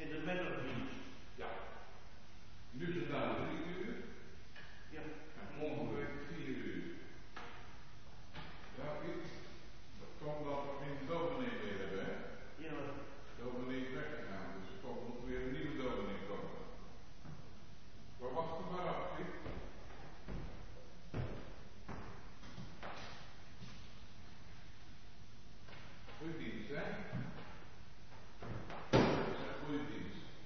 In de middagdienst. Ja. Nu is het nou 3 uur. Ja. En volgende week 4 uur. Ja, Piet. Dat komt dat we geen dominee meer hebben, hè? Ja. Dominee is weggegaan, dus er komt nog weer een nieuwe dominee komen. Maar wacht er maar af, Piet. Goeie dienst, hè? Dat is een goede dienst.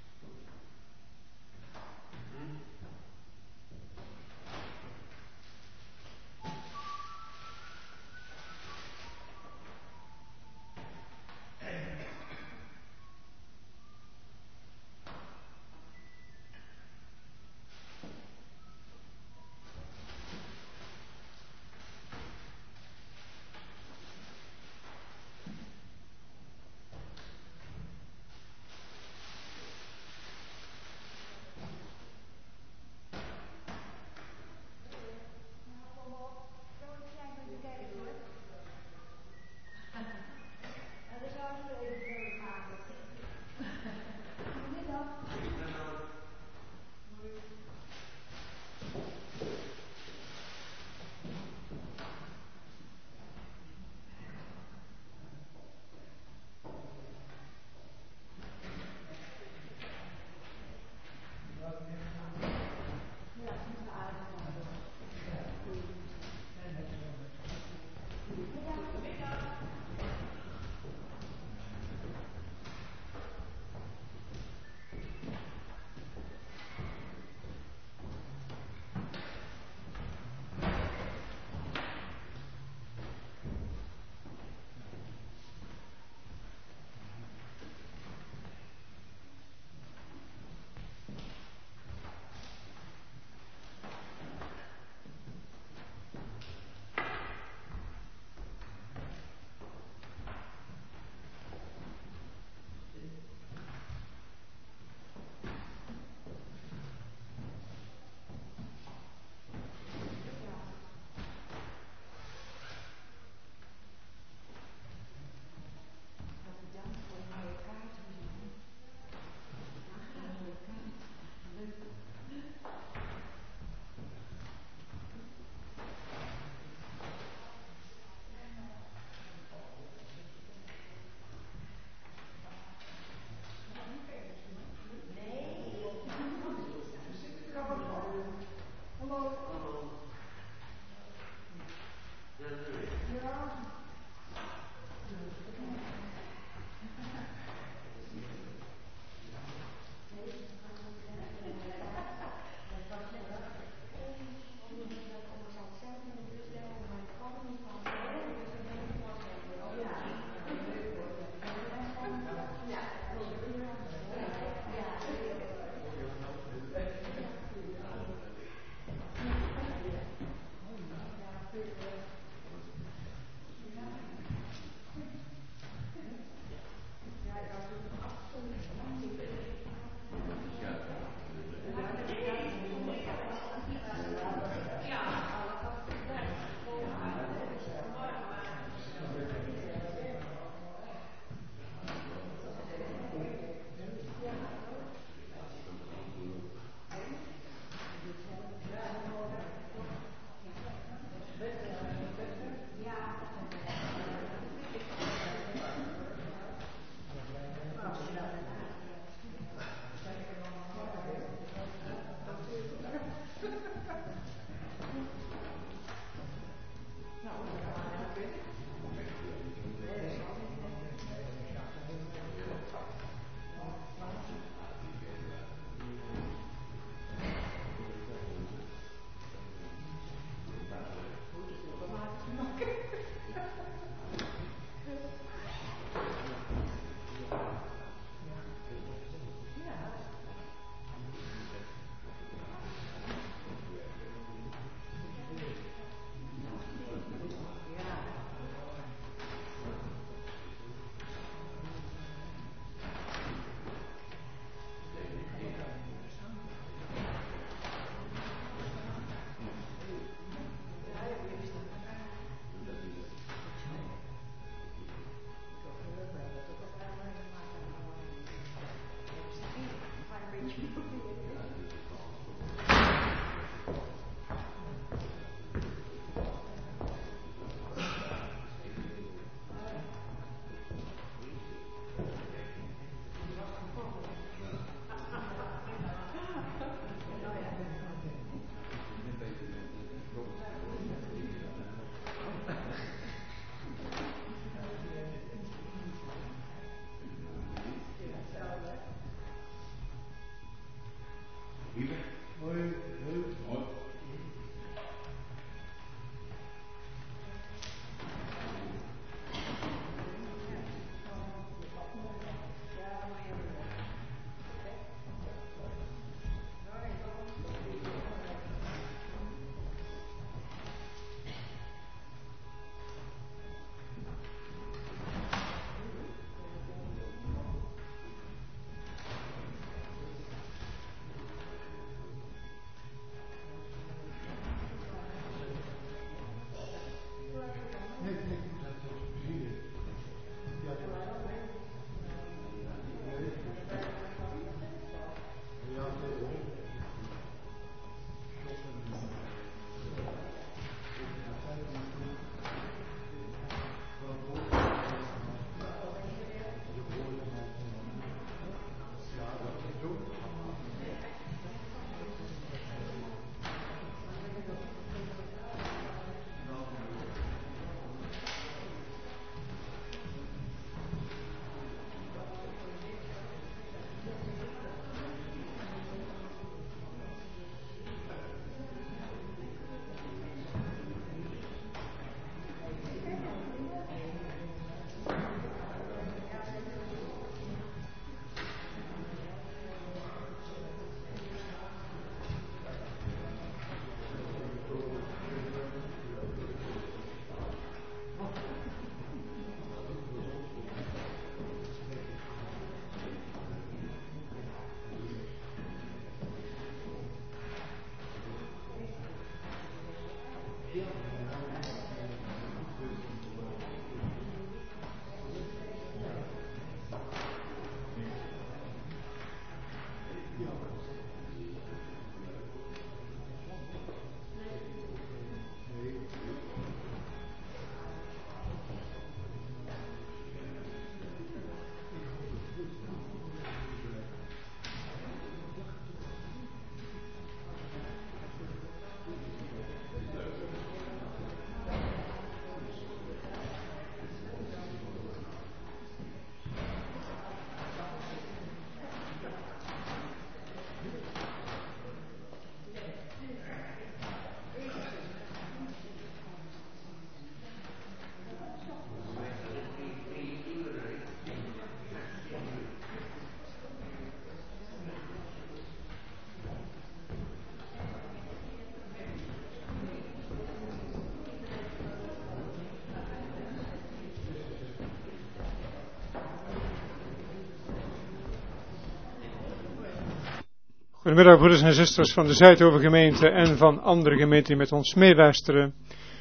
Goedemiddag broeders en zusters van de Zuidovergemeente en van andere gemeenten die met ons meeluisteren.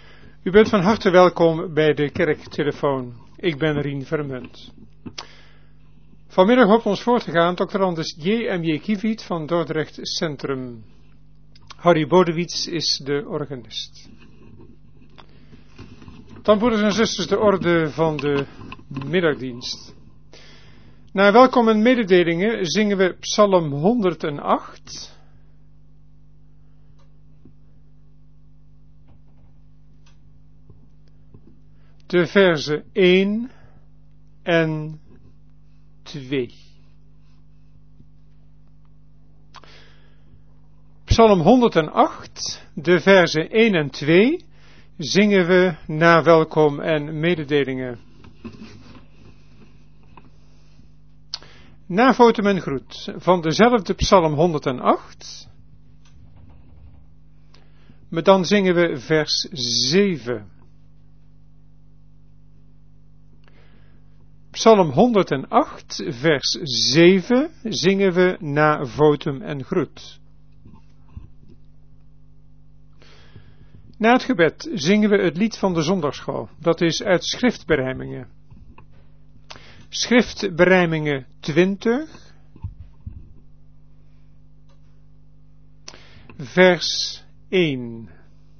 U bent van harte welkom bij de kerktelefoon. Ik ben Rien Vermunt. Vanmiddag hoopt ons voor te gaan Dr. Anders J.M.J. Kieviet van Dordrecht Centrum. Harry Bodewits is de organist. Dan broeders en zusters de orde van de middagdienst. Na welkom en mededelingen zingen we Psalm 108. De verzen 1 en 2. Psalm 108, de verzen 1 en 2, zingen we na welkom en mededelingen. Na votum en groet van dezelfde Psalm 108, maar dan zingen we vers 7. Psalm 108, vers 7 zingen we na votum en groet. Na het gebed zingen we het lied van de zondagschool, dat is uit schriftberijmingen. Schriftberijmingen 20, vers 1.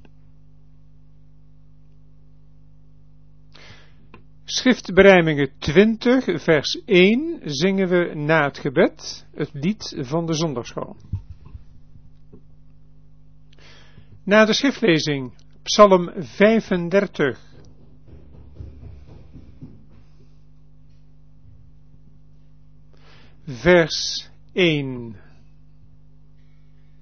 Schriftberijmingen 20, vers 1 zingen we na het gebed het lied van de zondagschool. Na de schriftlezing Psalm 35. Vers 1.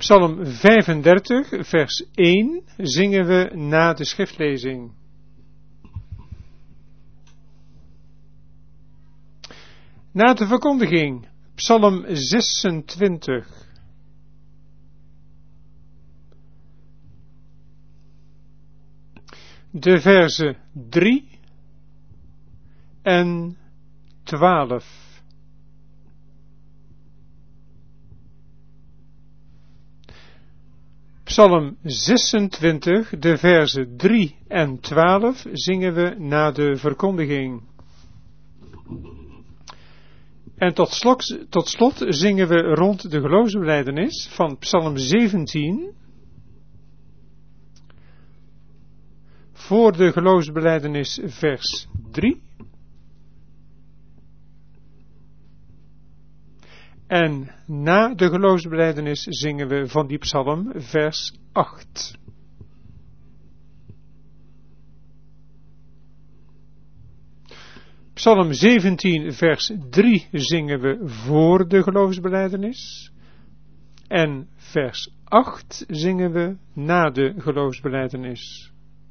Psalm 35, vers 1 zingen we na de schriftlezing. Na de verkondiging, Psalm 26. De verzen 3 en 12. Psalm 26, de verzen 3 en 12 zingen we na de verkondiging. En tot slot zingen we rond de geloofsbelijdenis van Psalm 17. Voor de geloofsbelijdenis vers 3. En na de geloofsbelijdenis zingen we van die psalm vers 8. Psalm 17 vers 3 zingen we voor de geloofsbelijdenis. En vers 8 zingen we na de geloofsbelijdenis.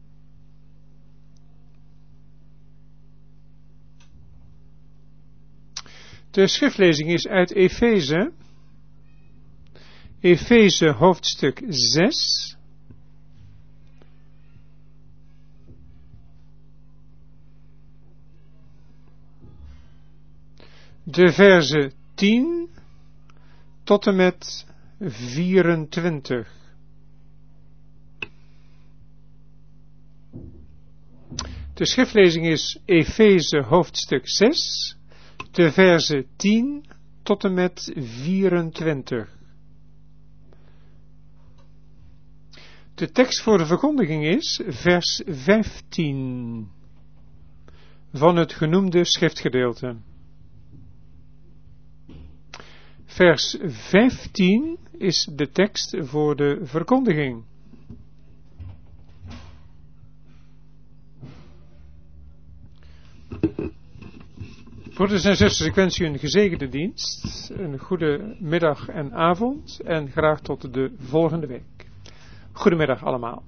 De schriftlezing is uit Efeze. Efeze hoofdstuk 6. De verzen 10 tot en met 24. De schriftlezing is Efeze hoofdstuk 6. De verzen 10 tot en met 24. De tekst voor de verkondiging is vers 15 van het genoemde schriftgedeelte. Vers 15 is de tekst voor de verkondiging. Broeders en zusters, ik wens u een gezegende dienst, een goede middag en avond en graag tot de volgende week. Goedemiddag allemaal.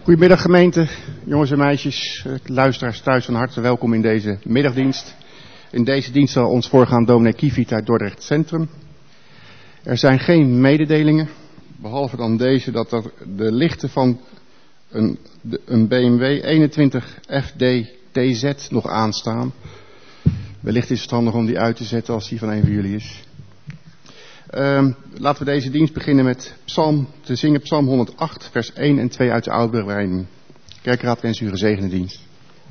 Goedemiddag gemeente, jongens en meisjes, luisteraars thuis van harte welkom in deze middagdienst. In deze dienst zal ons voorgaan dominee Kiefiet uit Dordrecht Centrum. Er zijn geen mededelingen, behalve dan deze dat er de lichten van een BMW 21 FD TZ nog aanstaan. Wellicht is het handig om die uit te zetten als die van een van jullie is. Laten we deze dienst beginnen met te zingen Psalm 108, vers 1 en 2 uit de Oude Bereiding. Kerkraad wens u een gezegende dienst.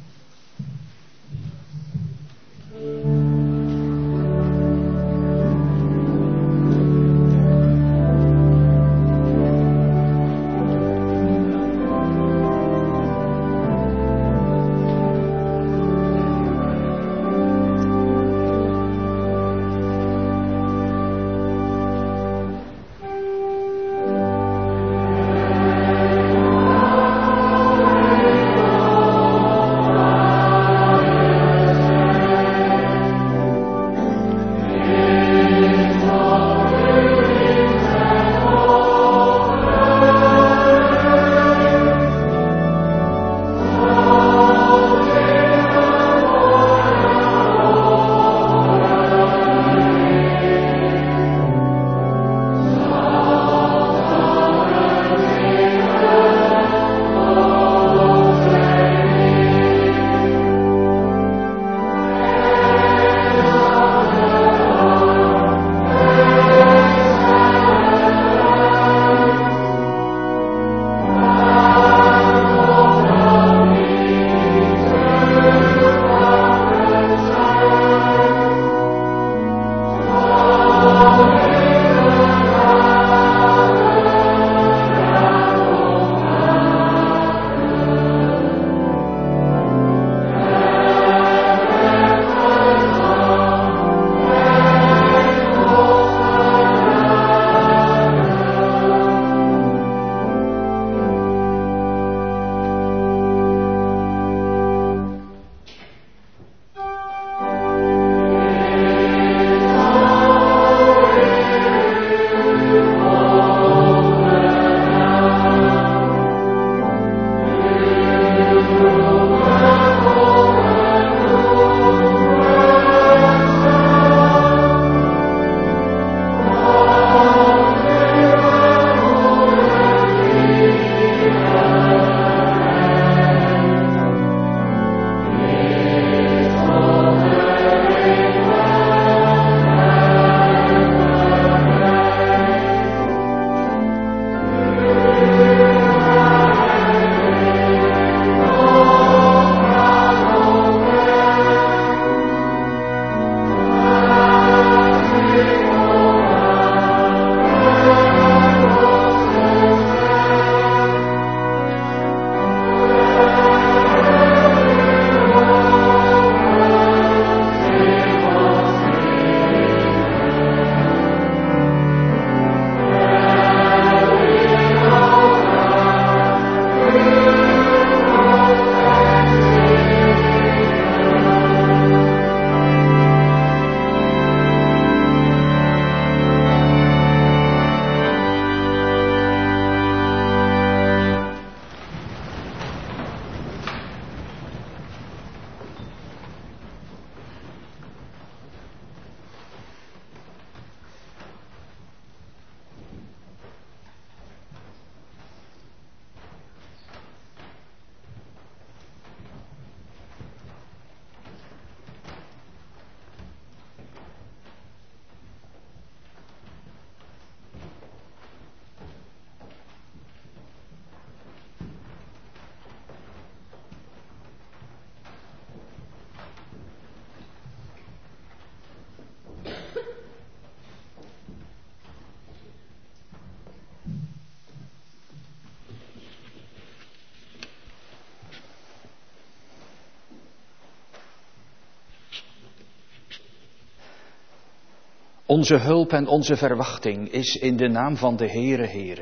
Onze hulp en onze verwachting is in de naam van de Heere,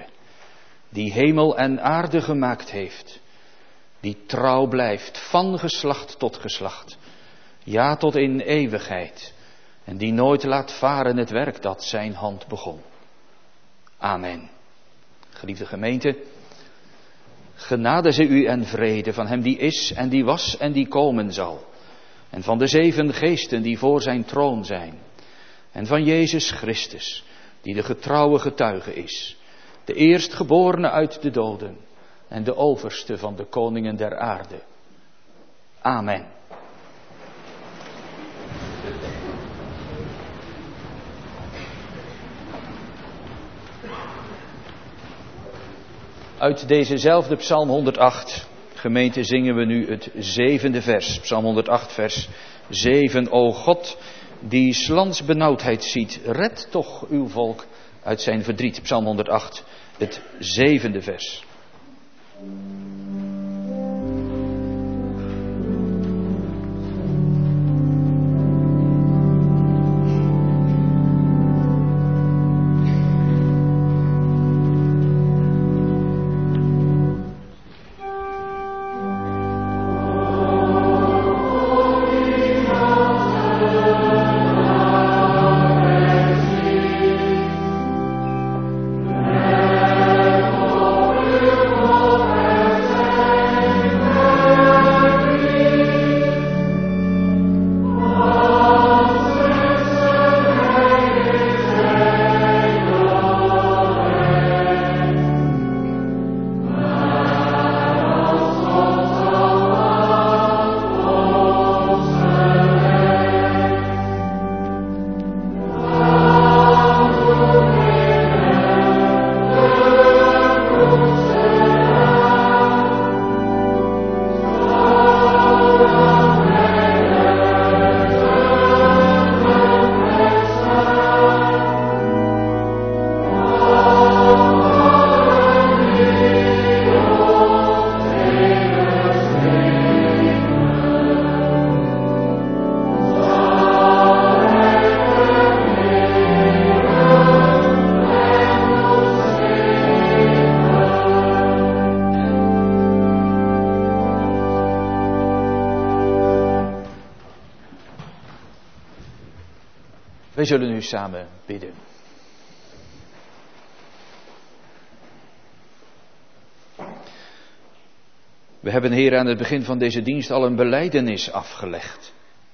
die hemel en aarde gemaakt heeft, die trouw blijft van geslacht tot geslacht, ja tot in eeuwigheid, en die nooit laat varen het werk dat zijn hand begon. Amen. Geliefde gemeente, Genade zij u en vrede van hem die is en die was en die komen zal. En van de 7 geesten die voor zijn troon zijn. En van Jezus Christus, die de getrouwe getuige is. De eerstgeborene uit de doden en de overste van de koningen der aarde. Amen. Uit dezezelfde Psalm 108, gemeente, zingen we nu het 7e vers. Psalm 108, vers 7. O God, die 's lands benauwdheid ziet, red toch uw volk uit zijn verdriet. Psalm 108, het 7e vers. Wij zullen nu samen bidden. We hebben, Heer, aan het begin van deze dienst al een belijdenis afgelegd.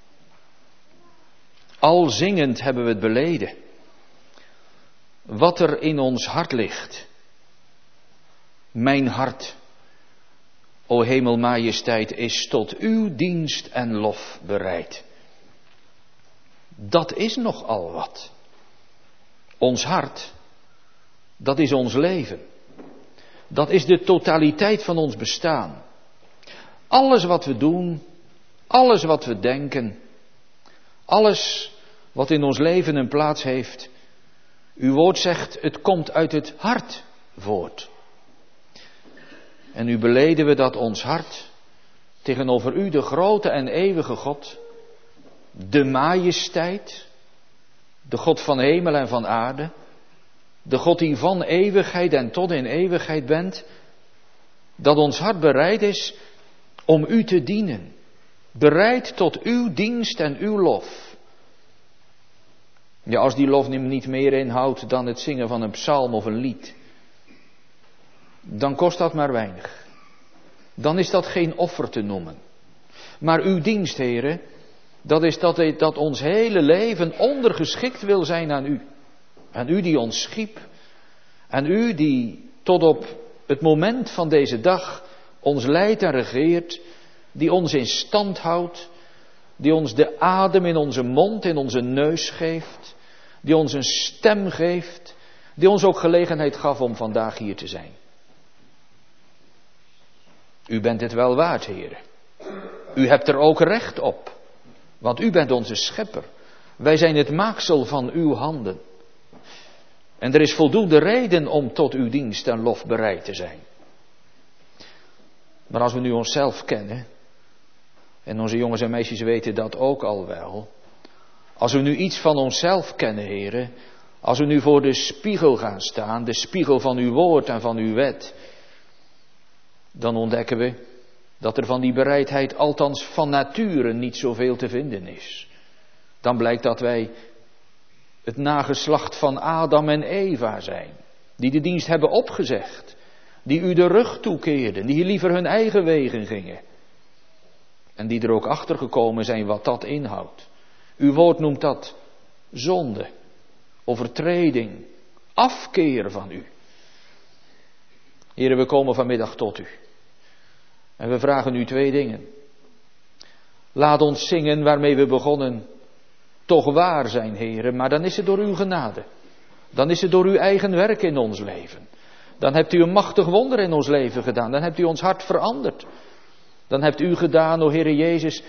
Al zingend hebben we het beleden. Wat er in ons hart ligt. Mijn hart, o hemelmajesteit, is tot uw dienst en lof bereid. Dat is nogal wat. Ons hart, dat is ons leven. Dat is de totaliteit van ons bestaan. Alles wat we doen, alles wat we denken, alles wat in ons leven een plaats heeft. Uw woord zegt, het komt uit het hart voort. En nu beleden we dat ons hart tegenover u, de grote en eeuwige God, de majesteit, de God van hemel en van aarde, de God die van eeuwigheid en tot in eeuwigheid bent, dat ons hart bereid is om u te dienen, bereid tot uw dienst en uw lof. Ja, als die lof niet meer inhoudt dan het zingen van een psalm of een lied, dan kost dat maar weinig. Dan is dat geen offer te noemen. Maar uw dienst, Heere, dat is dat ons hele leven ondergeschikt wil zijn aan u. Aan u die ons schiep. Aan u die tot op het moment van deze dag ons leidt en regeert. Die ons in stand houdt. Die ons de adem in onze mond, in onze neus geeft. Die ons een stem geeft. Die ons ook gelegenheid gaf om vandaag hier te zijn. U bent het wel waard, Heere. U hebt er ook recht op. Want u bent onze schepper. Wij zijn het maaksel van uw handen. En er is voldoende reden om tot uw dienst en lof bereid te zijn. Maar als we nu onszelf kennen, en onze jongens en meisjes weten dat ook al wel. Als we nu iets van onszelf kennen, Heere, als we nu voor de spiegel gaan staan, de spiegel van uw woord en van uw wet, dan ontdekken we dat er van die bereidheid althans van nature niet zoveel te vinden is. Dan blijkt dat wij het nageslacht van Adam en Eva zijn, die de dienst hebben opgezegd, Die u de rug toekeerden, die liever hun eigen wegen gingen. En die er ook achter gekomen zijn wat dat inhoudt. Uw woord noemt dat zonde, overtreding, afkeer van u. Heren, we komen vanmiddag tot u. En we vragen u 2 dingen. Laat ons zingen waarmee we begonnen toch waar zijn, heren, maar dan is het door uw genade. Dan is het door uw eigen werk in ons leven. Dan hebt u een machtig wonder in ons leven gedaan. Dan hebt u ons hart veranderd. Dan hebt u gedaan, o Heere Jezus,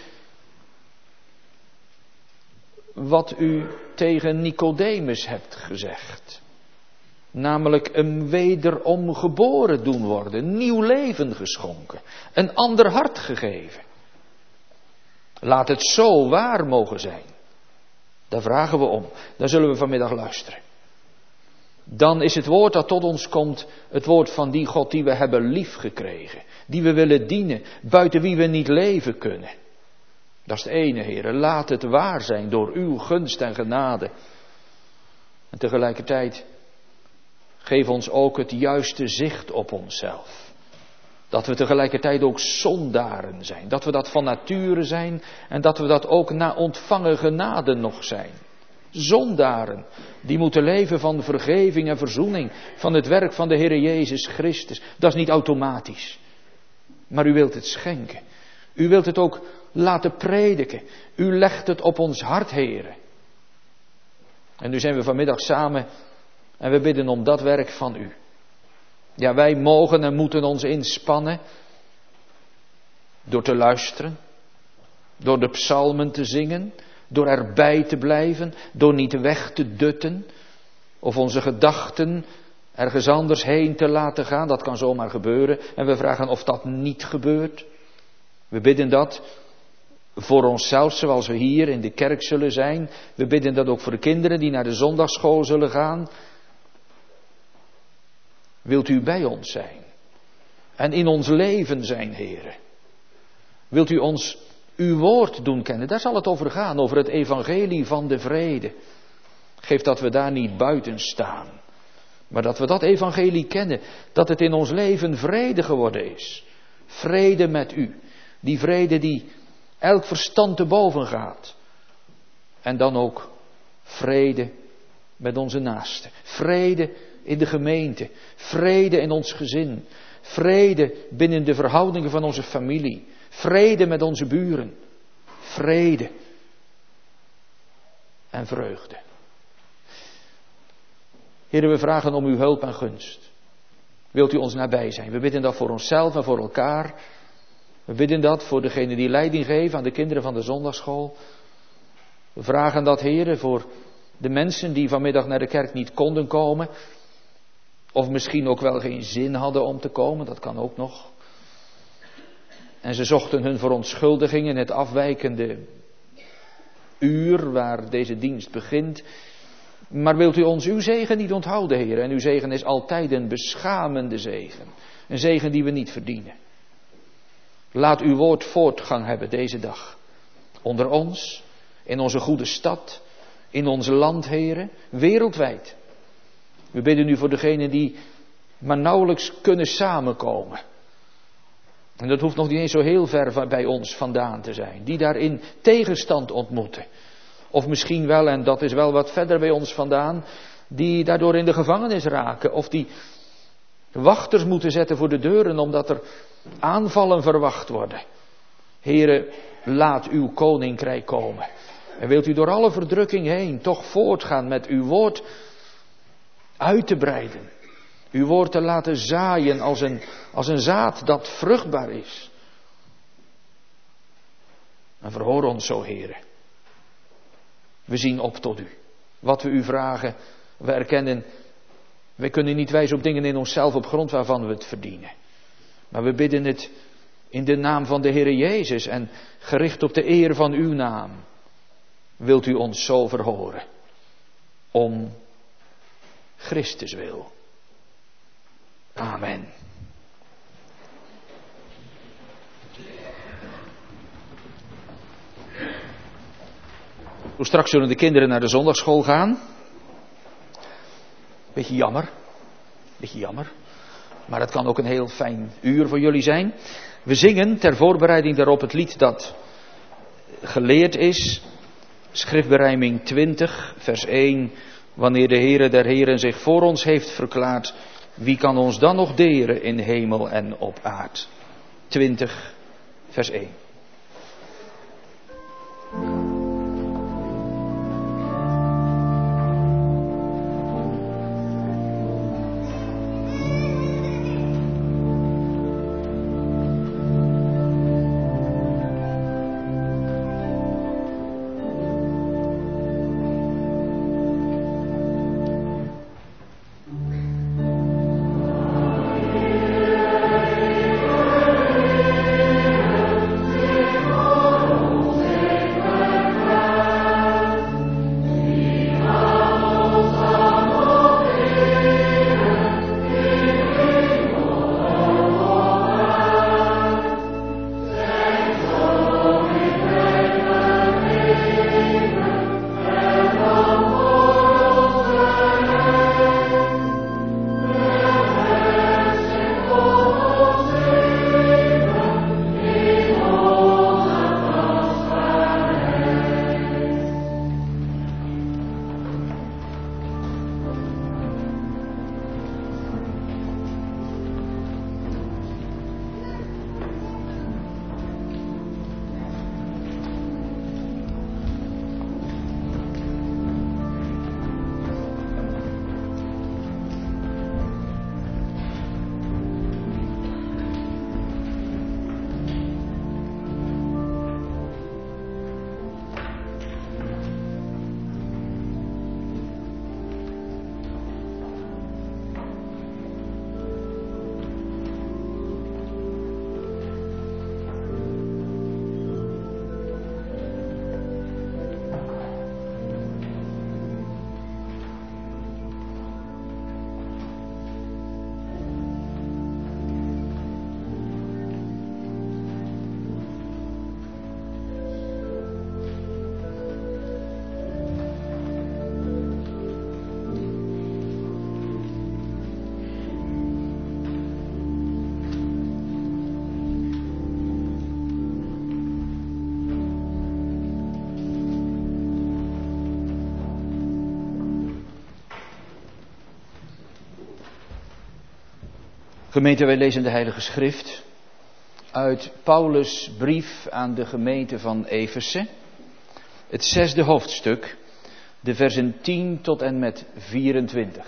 wat u tegen Nicodemus hebt gezegd. Namelijk een wederom geboren doen worden, nieuw leven geschonken, een ander hart gegeven. Laat het zo waar mogen zijn. Daar vragen we om. Daar zullen we vanmiddag luisteren. Dan is het woord dat tot ons komt, het woord van die God die we hebben lief gekregen. Die we willen dienen, buiten wie we niet leven kunnen. Dat is het ene, Heere. Laat het waar zijn door uw gunst en genade. En tegelijkertijd, geef ons ook het juiste zicht op onszelf. Dat we tegelijkertijd ook zondaren zijn. Dat we dat van nature zijn en dat we dat ook na ontvangen genade nog zijn. Zondaren, die moeten leven van vergeving en verzoening, van het werk van de Heere Jezus Christus. Dat is niet automatisch. Maar u wilt het schenken. U wilt het ook laten prediken. U legt het op ons hart, Heere. En nu zijn we vanmiddag samen en we bidden om dat werk van u. Ja, wij mogen en moeten ons inspannen door te luisteren, door de psalmen te zingen, door erbij te blijven, door niet weg te dutten of onze gedachten ergens anders heen te laten gaan. Dat kan zomaar gebeuren en we vragen of dat niet gebeurt. We bidden dat voor onszelf zoals we hier in de kerk zullen zijn. We bidden dat ook voor de kinderen die naar de zondagsschool zullen gaan. Wilt u bij ons zijn en in ons leven zijn, Heere? Wilt u ons uw woord doen kennen? Daar zal het over gaan, over het evangelie van de vrede. Geef dat we daar niet buiten staan, maar dat we dat evangelie kennen, dat het in ons leven vrede geworden is. Vrede met u, die vrede die elk verstand te boven gaat. En dan ook vrede met onze naasten. Vrede in de gemeente. Vrede in ons gezin. Vrede binnen de verhoudingen van onze familie. Vrede met onze buren. Vrede en vreugde. Heere, we vragen om uw hulp en gunst. Wilt u ons nabij zijn? We bidden dat voor onszelf en voor elkaar. We bidden dat voor degene die leiding geven aan de kinderen van de zondagsschool. We vragen dat, Heere, voor de mensen die vanmiddag naar de kerk niet konden komen. Of misschien ook wel geen zin hadden om te komen, dat kan ook nog. En ze zochten hun verontschuldiging in het afwijkende uur waar deze dienst begint. Maar wilt u ons uw zegen niet onthouden, Heer? En uw zegen is altijd een beschamende zegen. Een zegen die we niet verdienen. Laat uw woord voortgang hebben deze dag. Onder ons, in onze goede stad, in ons land, Heere, wereldwijd. We bidden u voor degenen die maar nauwelijks kunnen samenkomen. En dat hoeft nog niet eens zo heel ver bij ons vandaan te zijn. Die daarin tegenstand ontmoeten. Of misschien wel, en dat is wel wat verder bij ons vandaan, die daardoor in de gevangenis raken. Of die wachters moeten zetten voor de deuren omdat er aanvallen verwacht worden. Heere, laat uw koninkrijk komen. En wilt u door alle verdrukking heen toch voortgaan met uw woord uit te breiden. Uw woord te laten zaaien als een zaad dat vruchtbaar is. En verhoor ons zo, Heere. We zien op tot u. Wat we u vragen, we erkennen, wij kunnen niet wijzen op dingen in onszelf op grond waarvan we het verdienen. Maar we bidden het in de naam van de Heere Jezus en gericht op de eer van uw naam. Wilt u ons zo verhoren. Om Christus wil. Amen. Straks zullen de kinderen naar de zondagsschool gaan. Beetje jammer. Maar het kan ook een heel fijn uur voor jullie zijn. We zingen ter voorbereiding daarop het lied dat geleerd is. Schriftberijming 20, vers 1. Wanneer de Heere der Heren zich voor ons heeft verklaard, wie kan ons dan nog deren in hemel en op aard? 20, vers 1. Gemeente, wij lezen de Heilige Schrift uit Paulus' brief aan de gemeente van Efeze. Het 6e hoofdstuk, de versen 10 tot en met 24.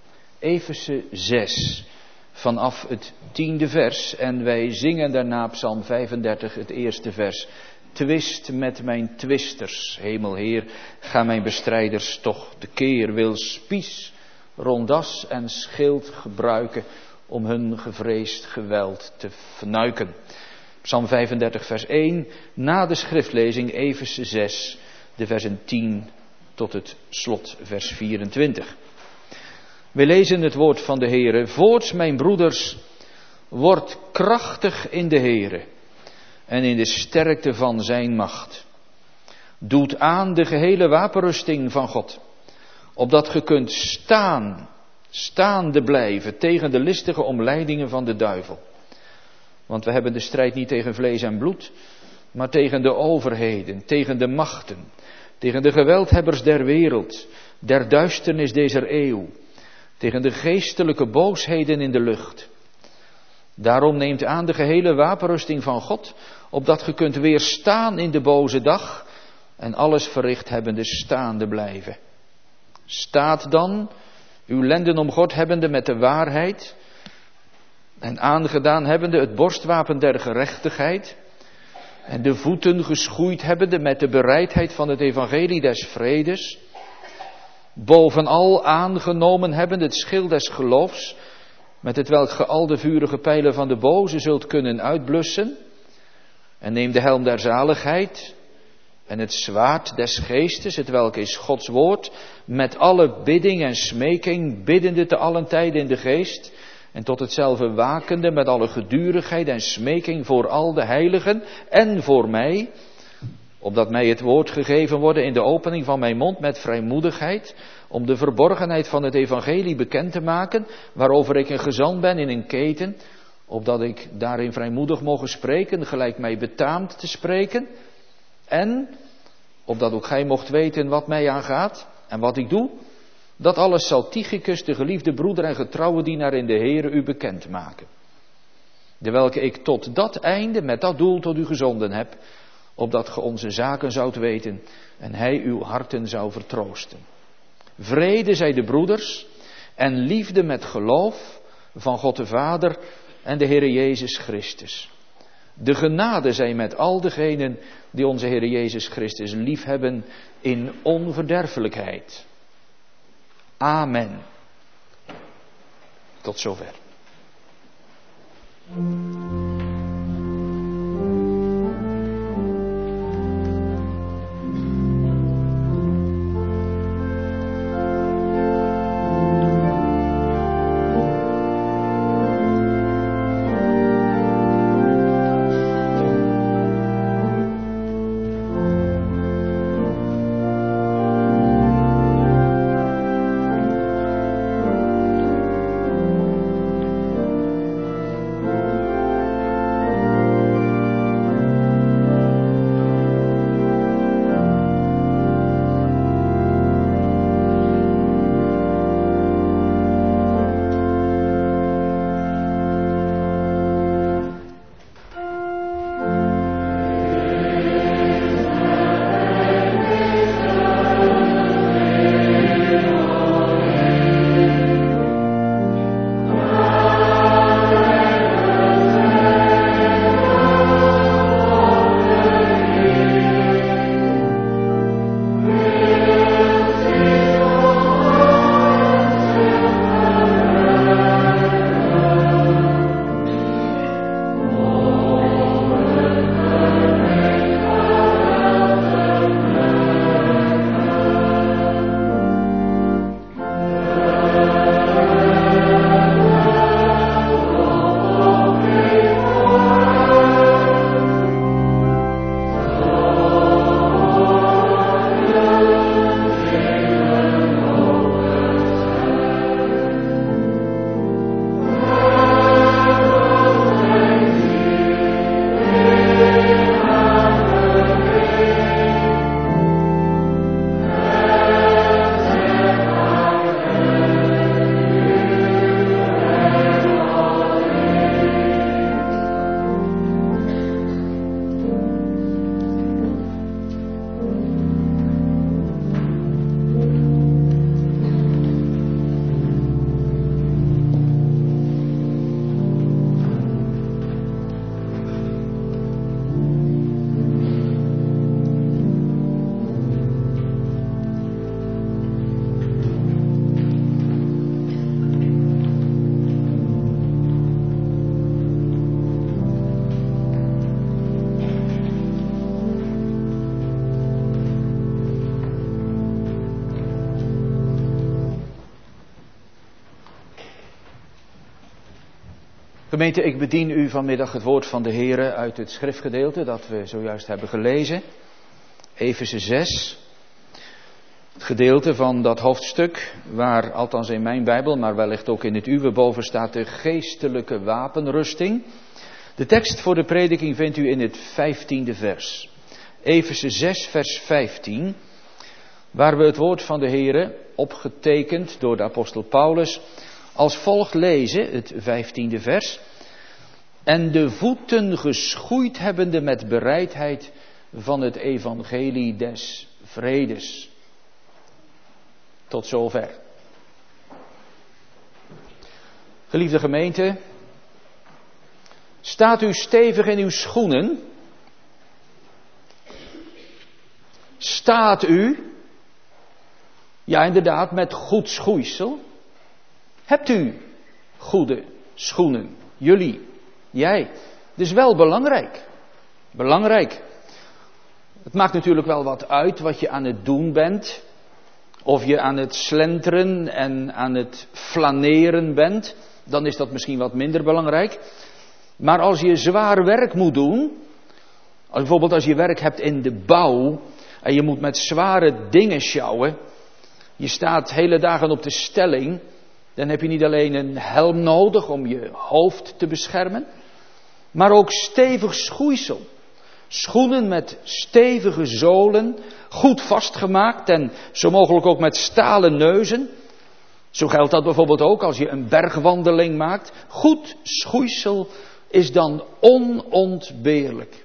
Efeze 6, vanaf het 10e vers. En wij zingen daarna Psalm 35, het eerste vers. Twist met mijn twisters, hemelheer, ga mijn bestrijders toch tekeer. Wil spies, rondas en schild gebruiken om hun gevreesd geweld te vernuiken. Psalm 35 vers 1, na de schriftlezing Efeze 6, de versen 10 tot het slot vers 24. We lezen het woord van de Heere. Voorts, mijn broeders, wordt krachtig in de Heere en in de sterkte van zijn macht. Doet aan de gehele wapenrusting van God, opdat ge kunt staande blijven tegen de listige omleidingen van de duivel. Want we hebben de strijd niet tegen vlees en bloed, maar tegen de overheden, tegen de machten, tegen de geweldhebbers der wereld, der duisternis dezer eeuw, tegen de geestelijke boosheden in de lucht. Daarom neemt aan de gehele wapenrusting van God, opdat ge kunt weerstaan in de boze dag en alles verricht hebbende staande blijven. Staat dan, uw lenden omgord hebbende met de waarheid en aangedaan hebbende het borstwapen der gerechtigheid en de voeten geschoeid hebbende met de bereidheid van het evangelie des vredes, bovenal aangenomen hebbende het schild des geloofs, met het welk ge al de vurige pijlen van de boze zult kunnen uitblussen, en neem de helm der zaligheid en het zwaard des geestes, het welk is Gods woord, met alle bidding en smeking, biddende te allen tijden in de geest, en tot hetzelfde wakende met alle gedurigheid en smeking voor al de heiligen en voor mij, opdat mij het woord gegeven worden in de opening van mijn mond met vrijmoedigheid, om de verborgenheid van het evangelie bekend te maken, waarover ik een gezant ben in een keten, opdat ik daarin vrijmoedig mogen spreken, gelijk mij betaamt te spreken, en opdat ook gij mocht weten wat mij aangaat en wat ik doe. Dat alles zal Tychicus, de geliefde broeder en getrouwe dienaar in de Heere, u bekend maken. Dewelke ik tot dat einde, met dat doel tot u gezonden heb, opdat ge onze zaken zoudt weten en hij uw harten zou vertroosten. Vrede zij de broeders en liefde met geloof van God de Vader en de Heere Jezus Christus. De genade zij met al degenen die onze Heere Jezus Christus liefhebben in onverderfelijkheid. Amen. Tot zover. Gemeente, ik bedien u vanmiddag het woord van de Heere uit het schriftgedeelte dat we zojuist hebben gelezen. Efeze 6. Het gedeelte van dat hoofdstuk waar, althans in mijn Bijbel, maar wellicht ook in het uwe, boven staat de geestelijke wapenrusting. De tekst voor de prediking vindt u in het 15e vers. Efeze 6 vers 15. Waar we het woord van de Heere, opgetekend door de apostel Paulus, als volgt lezen, het 15e vers. En de voeten geschoeid hebbende met bereidheid van het evangelie des vredes. Tot zover. Geliefde gemeente, staat u stevig in uw schoenen? Staat u, ja inderdaad, met goed schoeisel? Hebt u goede schoenen? Jullie, jij. Het is wel belangrijk. Belangrijk. Het maakt natuurlijk wel wat uit wat je aan het doen bent. Of je aan het slenteren en aan het flaneren bent. Dan is dat misschien wat minder belangrijk. Maar als je zwaar werk moet doen. Bijvoorbeeld als je werk hebt in de bouw en je moet met zware dingen sjouwen. Je staat hele dagen op de stelling. Dan heb je niet alleen een helm nodig om je hoofd te beschermen. Maar ook stevig schoeisel. Schoenen met stevige zolen. Goed vastgemaakt en zo mogelijk ook met stalen neuzen. Zo geldt dat bijvoorbeeld ook als je een bergwandeling maakt. Goed schoeisel is dan onontbeerlijk.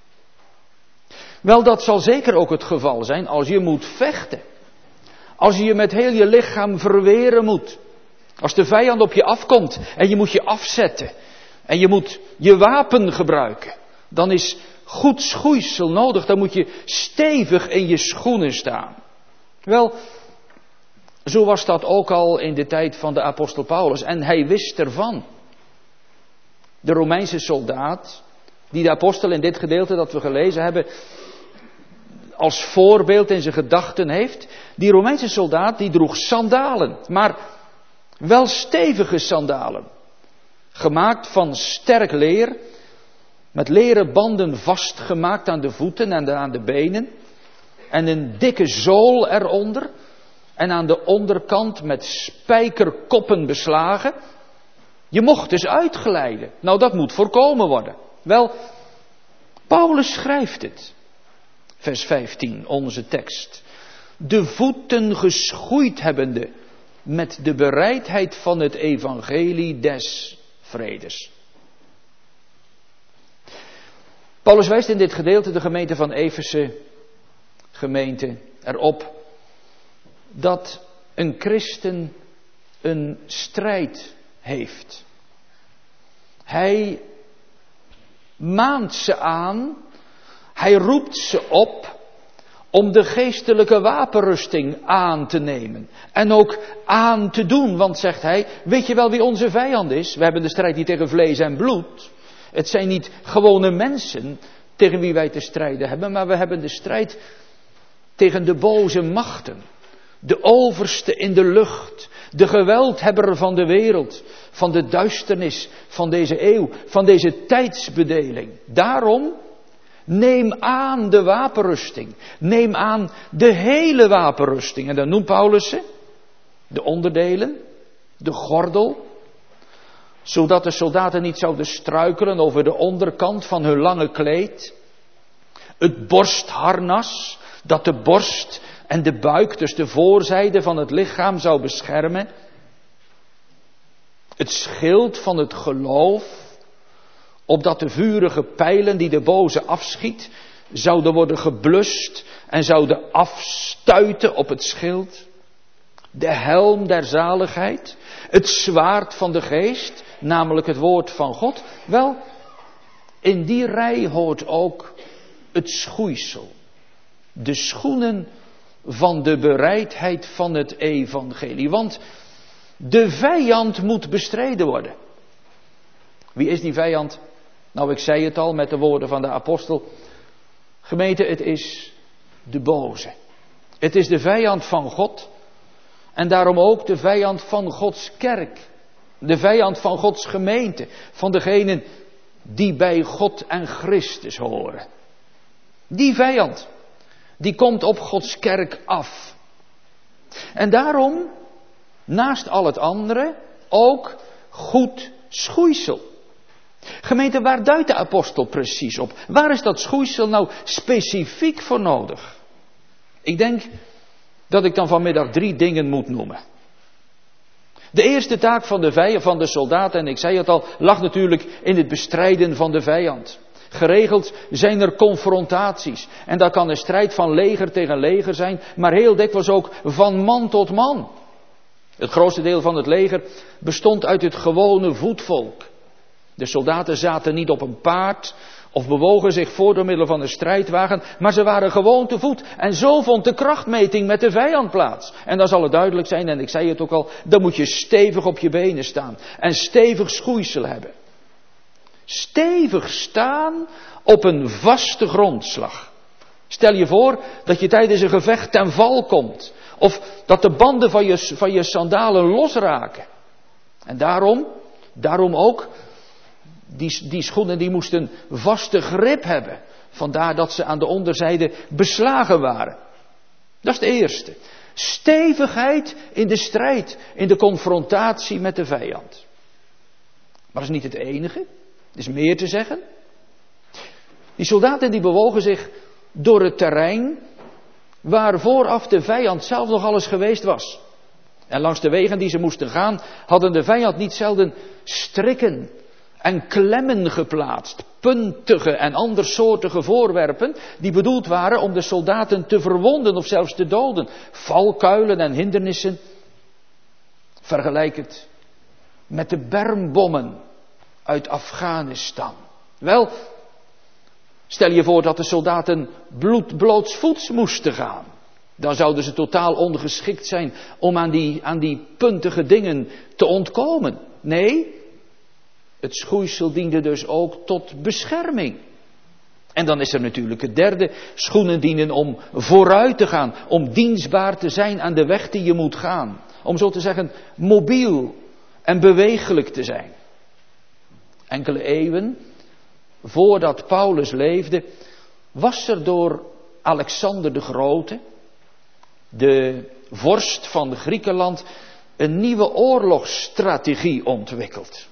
Wel, dat zal zeker ook het geval zijn als je moet vechten. Als je je met heel je lichaam verweren moet. Als de vijand op je afkomt en je moet je afzetten. En je moet je wapen gebruiken. Dan is goed schoeisel nodig. Dan moet je stevig in je schoenen staan. Wel, zo was dat ook al in de tijd van de apostel Paulus. En hij wist ervan. De Romeinse soldaat, die de apostel in dit gedeelte dat we gelezen hebben als voorbeeld in zijn gedachten heeft. Die Romeinse soldaat die droeg sandalen, maar wel stevige sandalen. Gemaakt van sterk leer, met leren banden vastgemaakt aan de voeten en aan de benen. En een dikke zool eronder. En aan de onderkant met spijkerkoppen beslagen. Je mocht dus uitglijden. Nou, dat moet voorkomen worden. Wel, Paulus schrijft het. Vers 15, onze tekst. De voeten geschoeid hebbende met de bereidheid van het evangelie des vredes. Paulus wijst in dit gedeelte de gemeente van Efeze gemeente erop dat een christen een strijd heeft. Hij maant ze aan, hij roept ze op om de geestelijke wapenrusting aan te nemen. En ook aan te doen, want zegt hij, weet je wel wie onze vijand is? We hebben de strijd niet tegen vlees en bloed. Het zijn niet gewone mensen tegen wie wij te strijden hebben, maar we hebben de strijd tegen de boze machten. De overste in de lucht, de geweldhebber van de wereld, van de duisternis van deze eeuw, van deze tijdsbedeling. Daarom, neem aan de wapenrusting. Neem aan de hele wapenrusting. En dan noemt Paulus ze, de onderdelen, de gordel, zodat de soldaten niet zouden struikelen over de onderkant van hun lange kleed. Het borstharnas, dat de borst en de buik, dus de voorzijde van het lichaam zou beschermen. Het schild van het geloof, opdat de vurige pijlen die de boze afschiet, zouden worden geblust en zouden afstuiten op het schild. De helm der zaligheid, het zwaard van de geest, namelijk het woord van God. Wel, in die rij hoort ook het schoeisel. De schoenen van de bereidheid van het evangelie. Want de vijand moet bestreden worden. Wie is die vijand? Nou, ik zei het al met de woorden van de apostel. Gemeente, het is de boze. Het is de vijand van God. En daarom ook de vijand van Gods kerk. De vijand van Gods gemeente. Van degenen die bij God en Christus horen. Die vijand, die komt op Gods kerk af. En daarom, naast al het andere, ook goed schoeisel. Gemeente, waar duidt de apostel precies op? Waar is dat schoeisel nou specifiek voor nodig? Ik denk dat ik dan vanmiddag 3 dingen moet noemen. De eerste taak van de vijand, van de soldaat, en ik zei het al, lag natuurlijk in het bestrijden van de vijand. Geregeld zijn er confrontaties. En dat kan een strijd van leger tegen leger zijn, maar heel dikwijls ook van man tot man. Het grootste deel van het leger bestond uit het gewone voetvolk. De soldaten zaten niet op een paard of bewogen zich voor door middel van een strijdwagen, maar ze waren gewoon te voet. En zo vond de krachtmeting met de vijand plaats. En dan zal het duidelijk zijn, en ik zei het ook al, dan moet je stevig op je benen staan en stevig schoeisel hebben. Stevig staan op een vaste grondslag. Stel je voor dat je tijdens een gevecht ten val komt. Of dat de banden van je sandalen losraken. En daarom ook, die schoenen die moesten vaste grip hebben. Vandaar dat ze aan de onderzijde beslagen waren. Dat is het eerste. Stevigheid in de strijd, in de confrontatie met de vijand. Maar dat is niet het enige. Er is meer te zeggen. Die soldaten die bewogen zich door het terrein waar vooraf de vijand zelf nog alles geweest was. En langs de wegen die ze moesten gaan, hadden de vijand niet zelden strikken en klemmen geplaatst. Puntige en andersoortige voorwerpen die bedoeld waren om de soldaten te verwonden of zelfs te doden. Valkuilen en hindernissen. Vergelijk het met de bermbommen uit Afghanistan. Wel, stel je voor dat de soldaten blootsvoets moesten gaan. Dan zouden ze totaal ongeschikt zijn om aan die puntige dingen te ontkomen. Nee, het schoeisel diende dus ook tot bescherming. En dan is er natuurlijk het derde. Schoenen dienen om vooruit te gaan. Om dienstbaar te zijn aan de weg die je moet gaan. Om zo te zeggen mobiel en bewegelijk te zijn. Enkele eeuwen voordat Paulus leefde, was er door Alexander de Grote, de vorst van Griekenland, een nieuwe oorlogsstrategie ontwikkeld.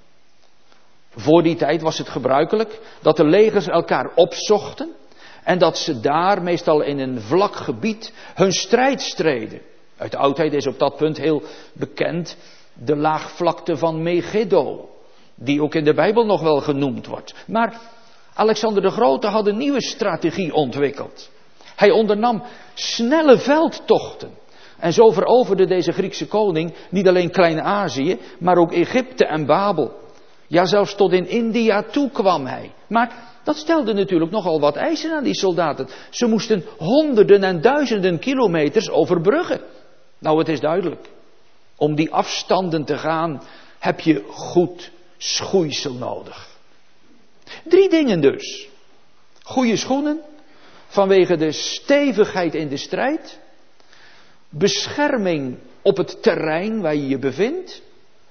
Voor die tijd was het gebruikelijk dat de legers elkaar opzochten en dat ze daar, meestal in een vlak gebied, hun strijd streden. Uit de oudheid is op dat punt heel bekend de laagvlakte van Megiddo, die ook in de Bijbel nog wel genoemd wordt. Maar Alexander de Grote had een nieuwe strategie ontwikkeld. Hij ondernam snelle veldtochten. En zo veroverde deze Griekse koning niet alleen Klein-Azië, maar ook Egypte en Babel. Ja, zelfs tot in India toe kwam hij. Maar dat stelde natuurlijk nogal wat eisen aan die soldaten. Ze moesten honderden en duizenden kilometers overbruggen. Nou, het is duidelijk. Om die afstanden te gaan heb je goed schoeisel nodig. 3 dingen dus. Goede schoenen, vanwege de stevigheid in de strijd. Bescherming op het terrein waar je je bevindt.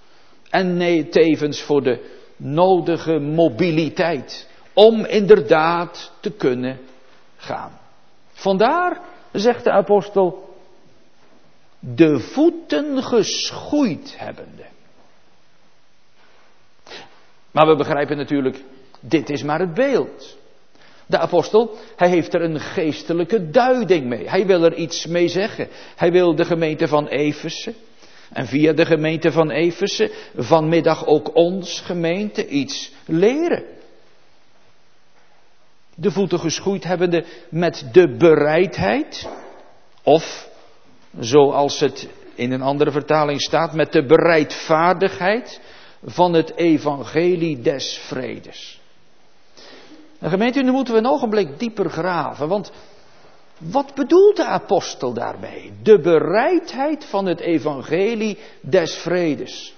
En tevens voor de nodige mobiliteit. Om inderdaad te kunnen gaan. Vandaar, zegt de apostel, de voeten geschoeid hebbende. Maar we begrijpen natuurlijk, dit is maar het beeld. De apostel, hij heeft er een geestelijke duiding mee. Hij wil er iets mee zeggen. Hij wil de gemeente van Efeze, en via de gemeente van Efeze, vanmiddag ook ons gemeente iets leren. De voeten geschoeid hebbende met de bereidheid, of zoals het in een andere vertaling staat, met de bereidvaardigheid van het evangelie des vredes. En gemeente, nu moeten we een ogenblik dieper graven, want wat bedoelt de apostel daarmee? De bereidheid van het evangelie des vredes.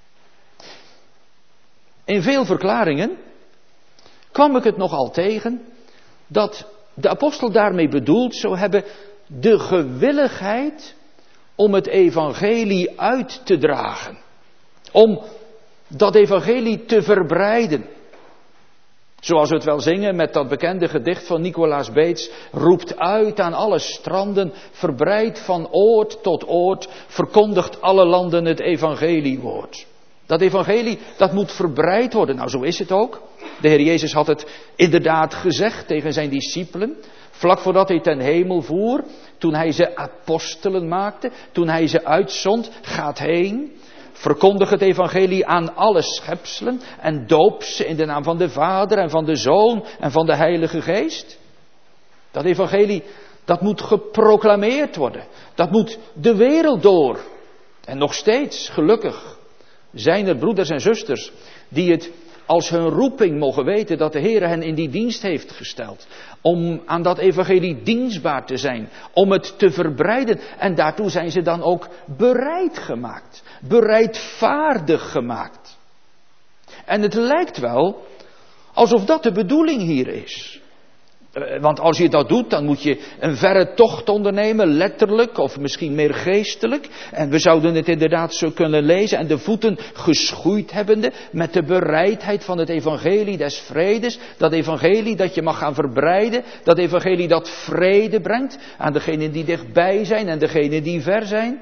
In veel verklaringen kwam ik het nogal tegen dat de apostel daarmee bedoeld zou hebben de gewilligheid om het evangelie uit te dragen. Om dat evangelie te verbreiden. Zoals we het wel zingen met dat bekende gedicht van Nicolaas Beets. Roept uit aan alle stranden, verbreidt van oord tot oord, verkondigt alle landen het evangeliewoord. Dat evangelie, dat moet verbreid worden. Nou, zo is het ook. De Heer Jezus had het inderdaad gezegd tegen zijn discipelen. Vlak voordat hij ten hemel voer, toen hij ze apostelen maakte, toen hij ze uitzond, gaat heen. Verkondig het evangelie aan alle schepselen en doop ze in de naam van de Vader en van de Zoon en van de Heilige Geest. Dat evangelie, dat moet geproclameerd worden. Dat moet de wereld door. En nog steeds, gelukkig, zijn er broeders en zusters die het als hun roeping mogen weten dat de Heer hen in die dienst heeft gesteld. Om aan dat evangelie dienstbaar te zijn. Om het te verbreiden. En daartoe zijn ze dan ook bereid gemaakt. Bereidvaardig gemaakt. En het lijkt wel alsof dat de bedoeling hier is. Want als je dat doet, dan moet je een verre tocht ondernemen, letterlijk of misschien meer geestelijk. En we zouden het inderdaad zo kunnen lezen. En de voeten geschoeid hebbende met de bereidheid van het evangelie des vredes. Dat evangelie dat je mag gaan verbreiden. Dat evangelie dat vrede brengt aan degenen die dichtbij zijn en degenen die ver zijn.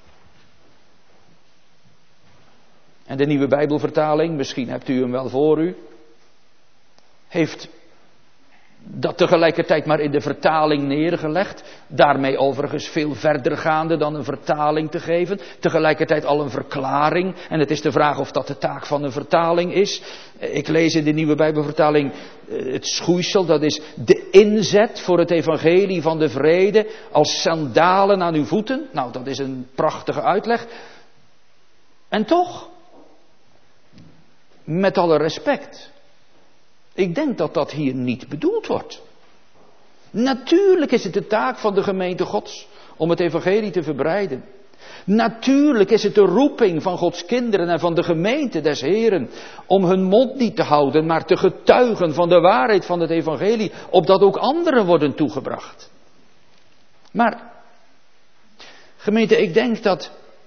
En de Nieuwe Bijbelvertaling, misschien hebt u hem wel voor u, heeft dat tegelijkertijd maar in de vertaling neergelegd. Daarmee overigens veel verder gaande dan een vertaling te geven. Tegelijkertijd al een verklaring. En het is de vraag of dat de taak van een vertaling is. Ik lees in de Nieuwe Bijbelvertaling het schoeisel. Dat is de inzet voor het evangelie van de vrede. Als sandalen aan uw voeten. Nou, dat is een prachtige uitleg. En toch, met alle respect, ik denk dat dat hier niet bedoeld wordt. Natuurlijk is het de taak van de gemeente Gods om het evangelie te verbreiden. Natuurlijk is het de roeping van Gods kinderen en van de gemeente des Heren om hun mond niet te houden, maar te getuigen van de waarheid van het evangelie, opdat ook anderen worden toegebracht. Maar, gemeente, ik denk dat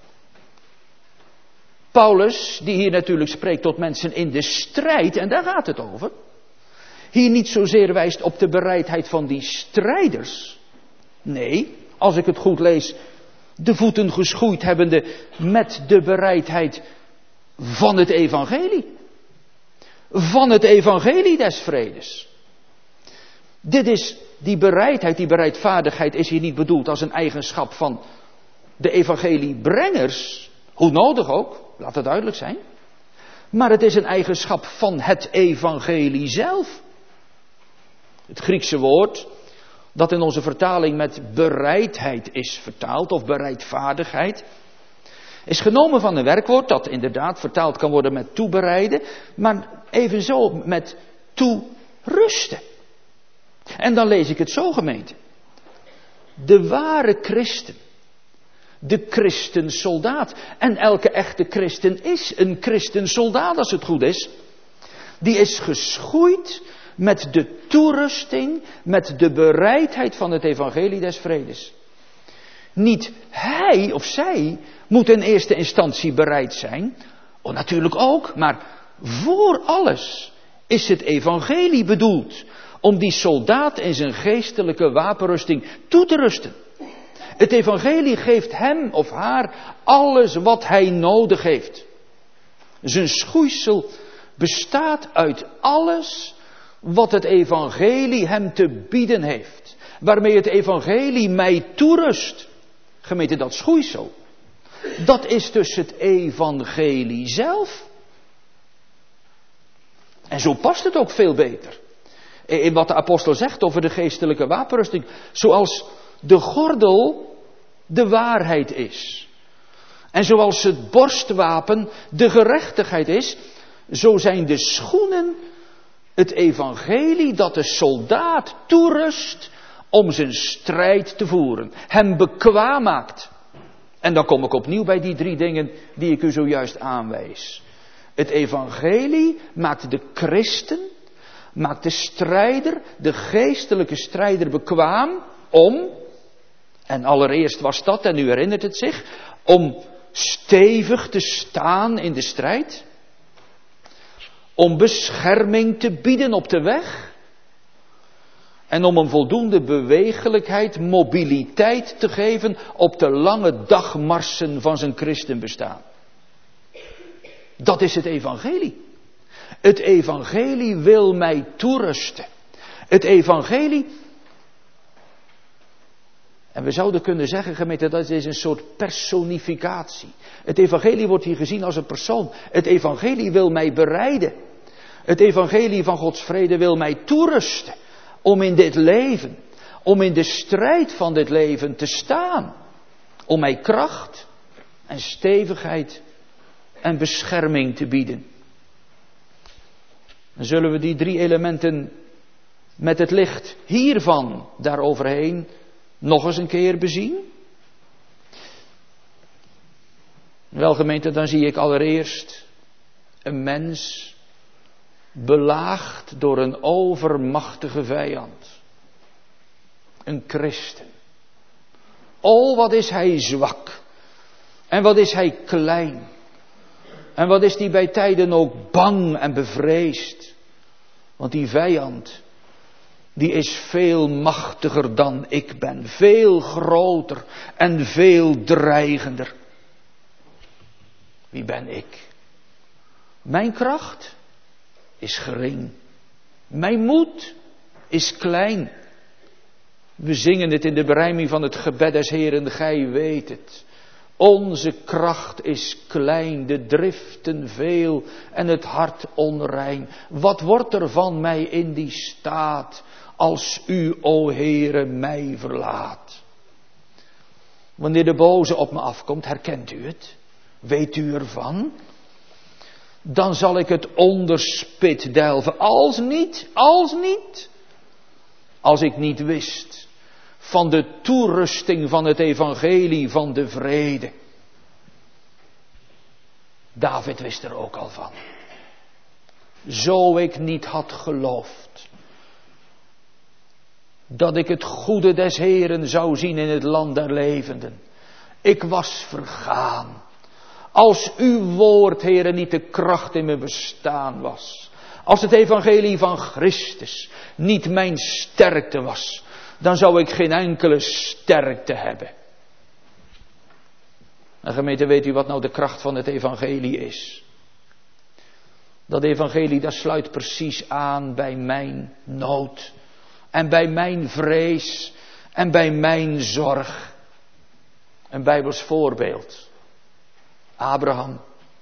Paulus, die hier natuurlijk spreekt tot mensen in de strijd, en daar gaat het over, hier niet zozeer wijst op de bereidheid van die strijders. Nee, als ik het goed lees, de voeten geschoeid hebbende met de bereidheid van het evangelie. Van het evangelie des vredes. Dit is die bereidheid, die bereidvaardigheid is hier niet bedoeld als een eigenschap van de evangeliebrengers. Hoe nodig ook, laat het duidelijk zijn. Maar het is een eigenschap van het evangelie zelf. Het Griekse woord, dat in onze vertaling met bereidheid is vertaald, of bereidvaardigheid, is genomen van een werkwoord dat inderdaad vertaald kan worden met toebereiden, maar evenzo met toerusten. En dan lees ik het zo, gemeente. De ware christen, de christensoldaat, en elke echte christen is een christensoldaat als het goed is, die is geschoeid met de toerusting, met de bereidheid van het evangelie des vredes. Niet hij of zij moet in eerste instantie bereid zijn. Oh, natuurlijk ook, maar voor alles is het evangelie bedoeld om die soldaat in zijn geestelijke wapenrusting toe te rusten. Het evangelie geeft hem of haar alles wat hij nodig heeft. Zijn schoeisel bestaat uit alles wat het evangelie hem te bieden heeft. Waarmee het evangelie mij toerust. Gemeente, dat schoeisel, dat is dus het evangelie zelf. En zo past het ook veel beter in wat de apostel zegt over de geestelijke wapenrusting. Zoals de gordel de waarheid is. En zoals het borstwapen de gerechtigheid is, zo zijn de schoenen het evangelie dat de soldaat toerust om zijn strijd te voeren. Hem bekwaam maakt. En dan kom ik opnieuw bij die 3 dingen die ik u zojuist aanwijs. Het evangelie maakt de christen, maakt de strijder, de geestelijke strijder bekwaam om, en allereerst was dat, en u herinnert het zich, om stevig te staan in de strijd. Om bescherming te bieden op de weg. En om een voldoende bewegelijkheid, mobiliteit te geven op de lange dagmarsen van zijn christenbestaan. Dat is het evangelie. Het evangelie wil mij toerusten. Het evangelie, en we zouden kunnen zeggen, gemeente, dat is een soort personificatie. Het evangelie wordt hier gezien als een persoon. Het evangelie wil mij bereiden. Het evangelie van Gods vrede wil mij toerusten. Om in dit leven, om in de strijd van dit leven te staan. Om mij kracht en stevigheid en bescherming te bieden. Dan zullen we die 3 elementen met het licht hiervan daaroverheen nog eens een keer bezien. Wel, gemeente, dan zie ik allereerst een mens belaagd door een overmachtige vijand. een christen. O, wat is hij zwak. En wat is hij klein. En wat is die bij tijden ook bang en bevreesd. Want die vijand, die is veel machtiger dan ik ben. Veel groter en veel dreigender. Wie ben ik? Mijn kracht is gering. Mijn moed is klein. We zingen het in de berijming van het gebed des Heeren, gij weet het. Onze kracht is klein, de driften veel en het hart onrein. Wat wordt er van mij in die staat, als u, o Heere, mij verlaat? Wanneer de boze op me afkomt, herkent u het? Weet u ervan? Dan zal ik het onderspit delven. Als niet. Als ik niet wist van de toerusting van het evangelie van de vrede. David wist er ook al van. Zo ik niet had geloofd dat ik het goede des Heeren zou zien in het land der levenden. Ik was vergaan. Als uw woord, Heere, niet de kracht in mijn bestaan was. Als het evangelie van Christus niet mijn sterkte was. Dan zou ik geen enkele sterkte hebben. En gemeente, weet u wat nou de kracht van het evangelie is? Dat evangelie, dat sluit precies aan bij mijn nood. En bij mijn vrees. En bij mijn zorg. Een Bijbels voorbeeld. Abraham.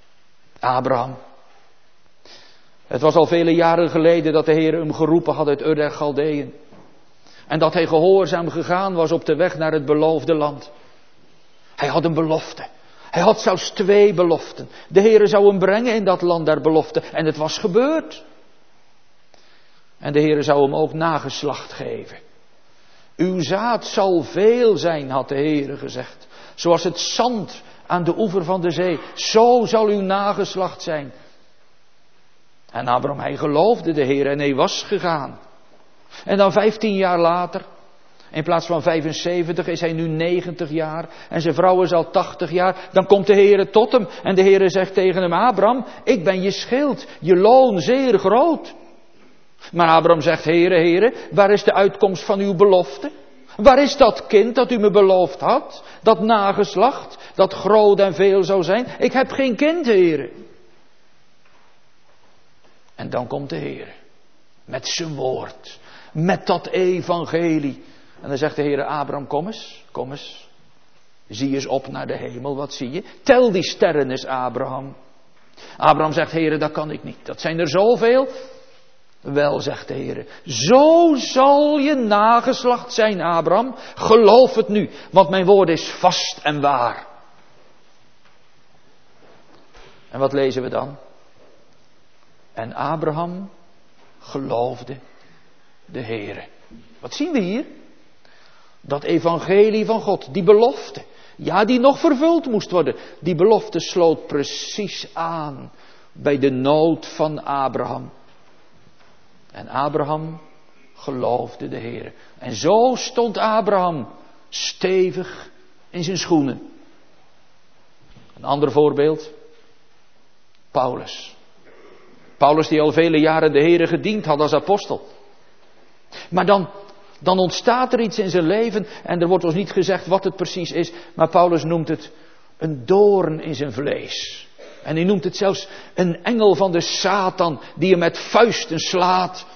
Het was al vele jaren geleden dat de Heer hem geroepen had uit Ur der Galdeeën. En dat hij gehoorzaam gegaan was op de weg naar het beloofde land. Hij had een belofte. Hij had zelfs 2 beloften. De Heer zou hem brengen in dat land der belofte. En het was gebeurd. En de Heer zou hem ook nageslacht geven. Uw zaad zal veel zijn, had de Heer gezegd. Zoals het zand aan de oever van de zee. Zo zal uw nageslacht zijn. En Abraham, hij geloofde de Heer en hij was gegaan. En dan 15 jaar later, in plaats van 75 is hij nu 90 jaar. En zijn vrouw is al 80 jaar. Dan komt de Heer tot hem. En de Heer zegt tegen hem, Abraham, ik ben je schild. Je loon zeer groot. Maar Abraham zegt, Heere, waar is de uitkomst van uw belofte? Waar is dat kind dat u me beloofd had? Dat nageslacht, dat groot en veel zou zijn? Ik heb geen kind, Heere. En dan komt de Heer. Met zijn woord. Met dat evangelie. En dan zegt de Heer, Abraham, kom eens. Zie eens op naar de hemel, wat zie je? Tel die sterren eens, Abraham. Abraham zegt, Heer, dat kan ik niet. Dat zijn er zoveel. Wel, zegt de Heer, zo zal je nageslacht zijn, Abraham. Geloof het nu, want mijn woord is vast en waar. En wat lezen we dan? En Abraham geloofde de Heer. Wat zien we hier? Dat evangelie van God, die belofte. Ja, die nog vervuld moest worden. Die belofte sloot precies aan bij de nood van Abraham. En Abraham geloofde de Heer. En zo stond Abraham stevig in zijn schoenen. Een ander voorbeeld. Paulus. Paulus die al vele jaren de Heer gediend had als apostel. Maar dan ontstaat er iets in zijn leven. En er wordt ons niet gezegd wat het precies is. Maar Paulus noemt het een doorn in zijn vlees. En hij noemt het zelfs een engel van de Satan die hem met vuisten slaat.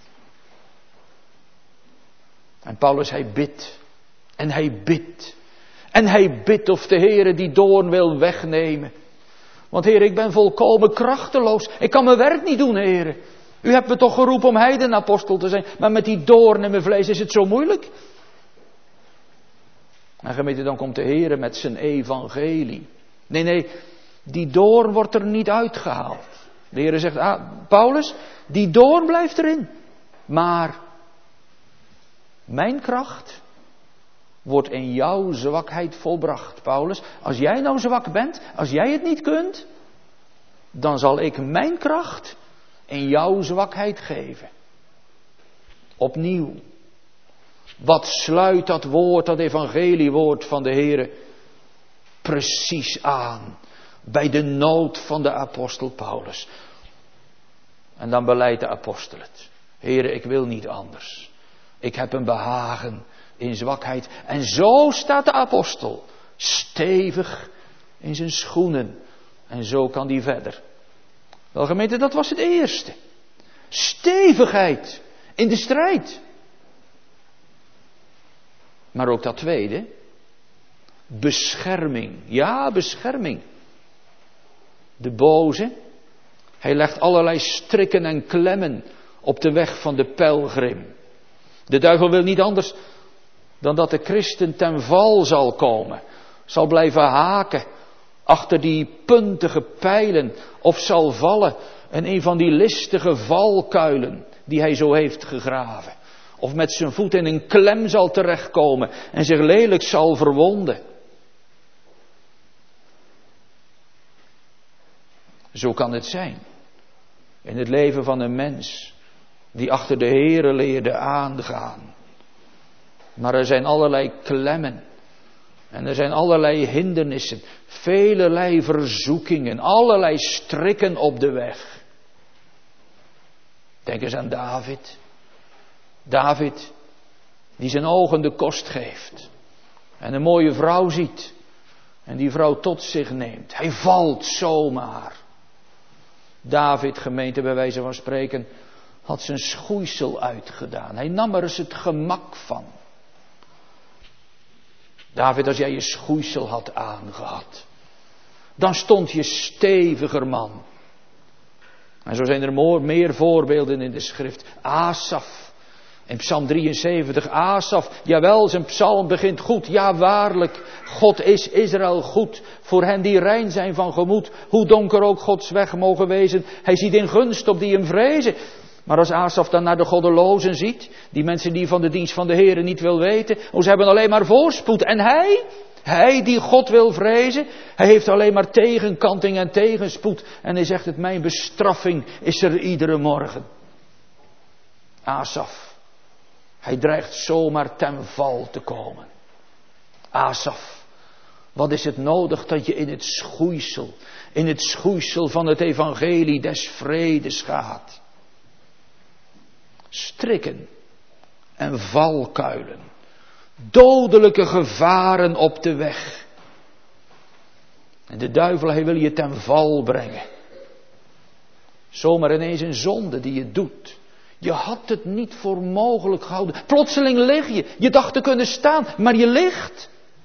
En Paulus, hij bidt. En hij bidt. En hij bidt of de Heere die doorn wil wegnemen. Want Heer, ik ben volkomen krachteloos. Ik kan mijn werk niet doen, Heer. U hebt me toch geroepen om heidenapostel te zijn. Maar met die doorn in mijn vlees is het zo moeilijk. En gemeente, dan komt de Heer met zijn evangelie. Nee, die doorn wordt er niet uitgehaald. De Heer zegt, Paulus, die doorn blijft erin. Maar mijn kracht wordt in jouw zwakheid volbracht. Paulus, als jij nou zwak bent, als jij het niet kunt, dan zal ik mijn kracht in jouw zwakheid geven. Opnieuw. Wat sluit dat woord, dat evangeliewoord van de Heere, precies aan bij de nood van de apostel Paulus. En dan beleidt de apostel het. Heere, ik wil niet anders. Ik heb een behagen in zwakheid. En zo staat de apostel stevig in zijn schoenen. En zo kan die verder. Wel gemeente, dat was het eerste. Stevigheid in de strijd. Maar ook dat tweede. Bescherming. Ja, bescherming. De boze. Hij legt allerlei strikken en klemmen op de weg van de pelgrim. De duivel wil niet anders dan dat de christen ten val zal komen. Zal blijven haken achter die puntige pijlen. Of zal vallen in een van die listige valkuilen die hij zo heeft gegraven. Of met zijn voet in een klem zal terechtkomen en zich lelijk zal verwonden. Zo kan het zijn. In het leven van een mens die achter de Heere leerde aangaan. Maar er zijn allerlei klemmen. En er zijn allerlei hindernissen. Velelei verzoekingen. Allerlei strikken op de weg. Denk eens aan David. David die zijn ogen de kost geeft. En een mooie vrouw ziet. En die vrouw tot zich neemt. Hij valt zomaar. David, gemeente bij wijze van spreken, had zijn schoeisel uitgedaan. Hij nam er eens het gemak van. David, als jij je schoeisel had aangehad, dan stond je steviger man. En zo zijn er meer voorbeelden in de schrift. Asaf. In Psalm 73, Asaf, jawel, zijn psalm begint goed. Ja, waarlijk, God is Israël goed. Voor hen die rein zijn van gemoed. Hoe donker ook Gods weg mogen wezen. Hij ziet in gunst op die hem vrezen. Maar als Asaf dan naar de goddelozen ziet. Die mensen die van de dienst van de Heere niet wil weten. Ze hebben alleen maar voorspoed. En hij die God wil vrezen. Hij heeft alleen maar tegenkanting en tegenspoed. En hij zegt het, mijn bestraffing is er iedere morgen. Asaf. Hij dreigt zomaar ten val te komen. Asaf, wat is het nodig dat je in het schoeisel van het evangelie des vredes gaat. Strikken en valkuilen, dodelijke gevaren op de weg. En de duivel, hij wil je ten val brengen. Zomaar ineens een zonde die je doet. Je had het niet voor mogelijk gehouden. Plotseling lig je. Je dacht te kunnen staan, maar je ligt.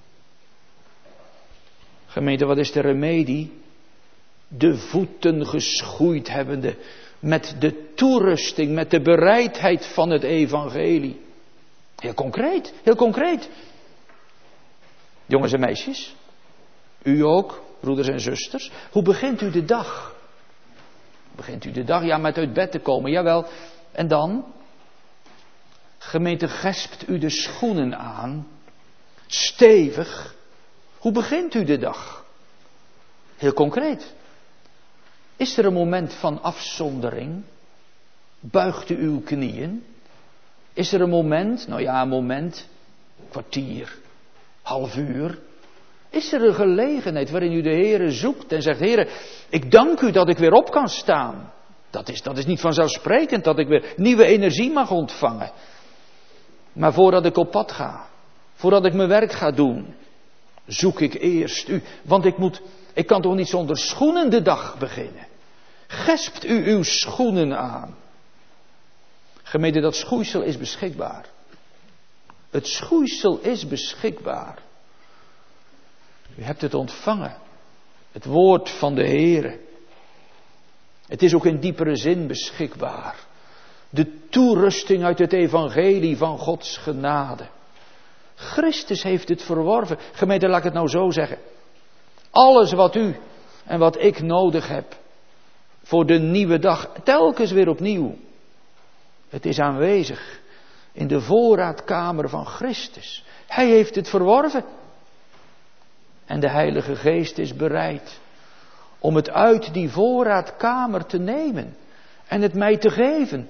Gemeente, wat is de remedie? De voeten geschoeid hebbende met de toerusting, met de bereidheid van het evangelie. Heel concreet, heel concreet. Jongens en meisjes, u ook, broeders en zusters. Hoe begint u de dag? Begint u de dag? Ja, met uit bed te komen, jawel. En dan, gemeente, gespt u de schoenen aan, stevig. Hoe begint u de dag? Heel concreet. Is er een moment van afzondering? Buigt u uw knieën? Is er een moment, kwartier, half uur? Is er een gelegenheid waarin u de Heere zoekt en zegt, Heere, ik dank u dat ik weer op kan staan. Dat is niet vanzelfsprekend dat ik weer nieuwe energie mag ontvangen. Maar voordat ik op pad ga, voordat ik mijn werk ga doen, zoek ik eerst u. Want ik kan toch niet zonder schoenen de dag beginnen. Gespt u uw schoenen aan. Gemeente, dat schoeisel is beschikbaar. Het schoeisel is beschikbaar. U hebt het ontvangen. Het woord van de Heere. Het is ook in diepere zin beschikbaar. De toerusting uit het evangelie van Gods genade. Christus heeft het verworven. Gemeente, laat ik het nou zo zeggen. Alles wat u en wat ik nodig heb voor de nieuwe dag, telkens weer opnieuw. Het is aanwezig in de voorraadkamer van Christus. Hij heeft het verworven. En de Heilige Geest is bereid om het uit die voorraadkamer te nemen en het mij te geven.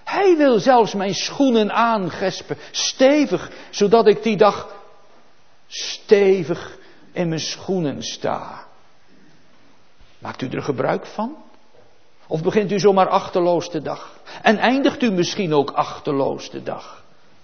Hij wil zelfs mijn schoenen aangespen, stevig, zodat ik die dag stevig in mijn schoenen sta. Maakt u er gebruik van? Of begint u zomaar achterloos de dag? En eindigt u misschien ook achterloos de dag?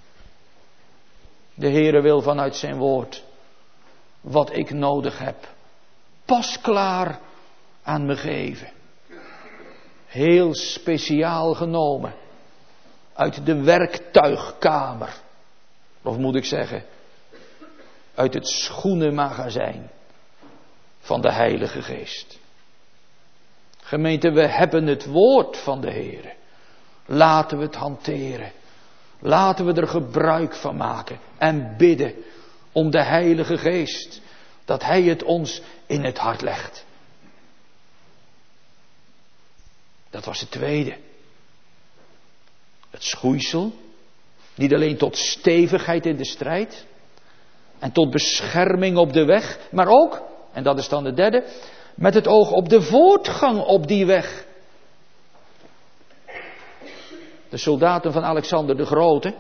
De Heere wil vanuit zijn woord wat ik nodig heb pasklaar aan me geven. Heel speciaal genomen uit de werktuigkamer. Of moet ik zeggen, uit het schoenenmagazijn van de Heilige Geest. Gemeente, we hebben het woord van de Heere. Laten we het hanteren. Laten we er gebruik van maken en bidden om de Heilige Geest. Dat Hij het ons in het hart legt. Dat was het tweede. Het schoeisel. Niet alleen tot stevigheid in de strijd. En tot bescherming op de weg. Maar ook, en dat is dan de derde, met het oog op de voortgang op die weg. De soldaten van Alexander de Grote.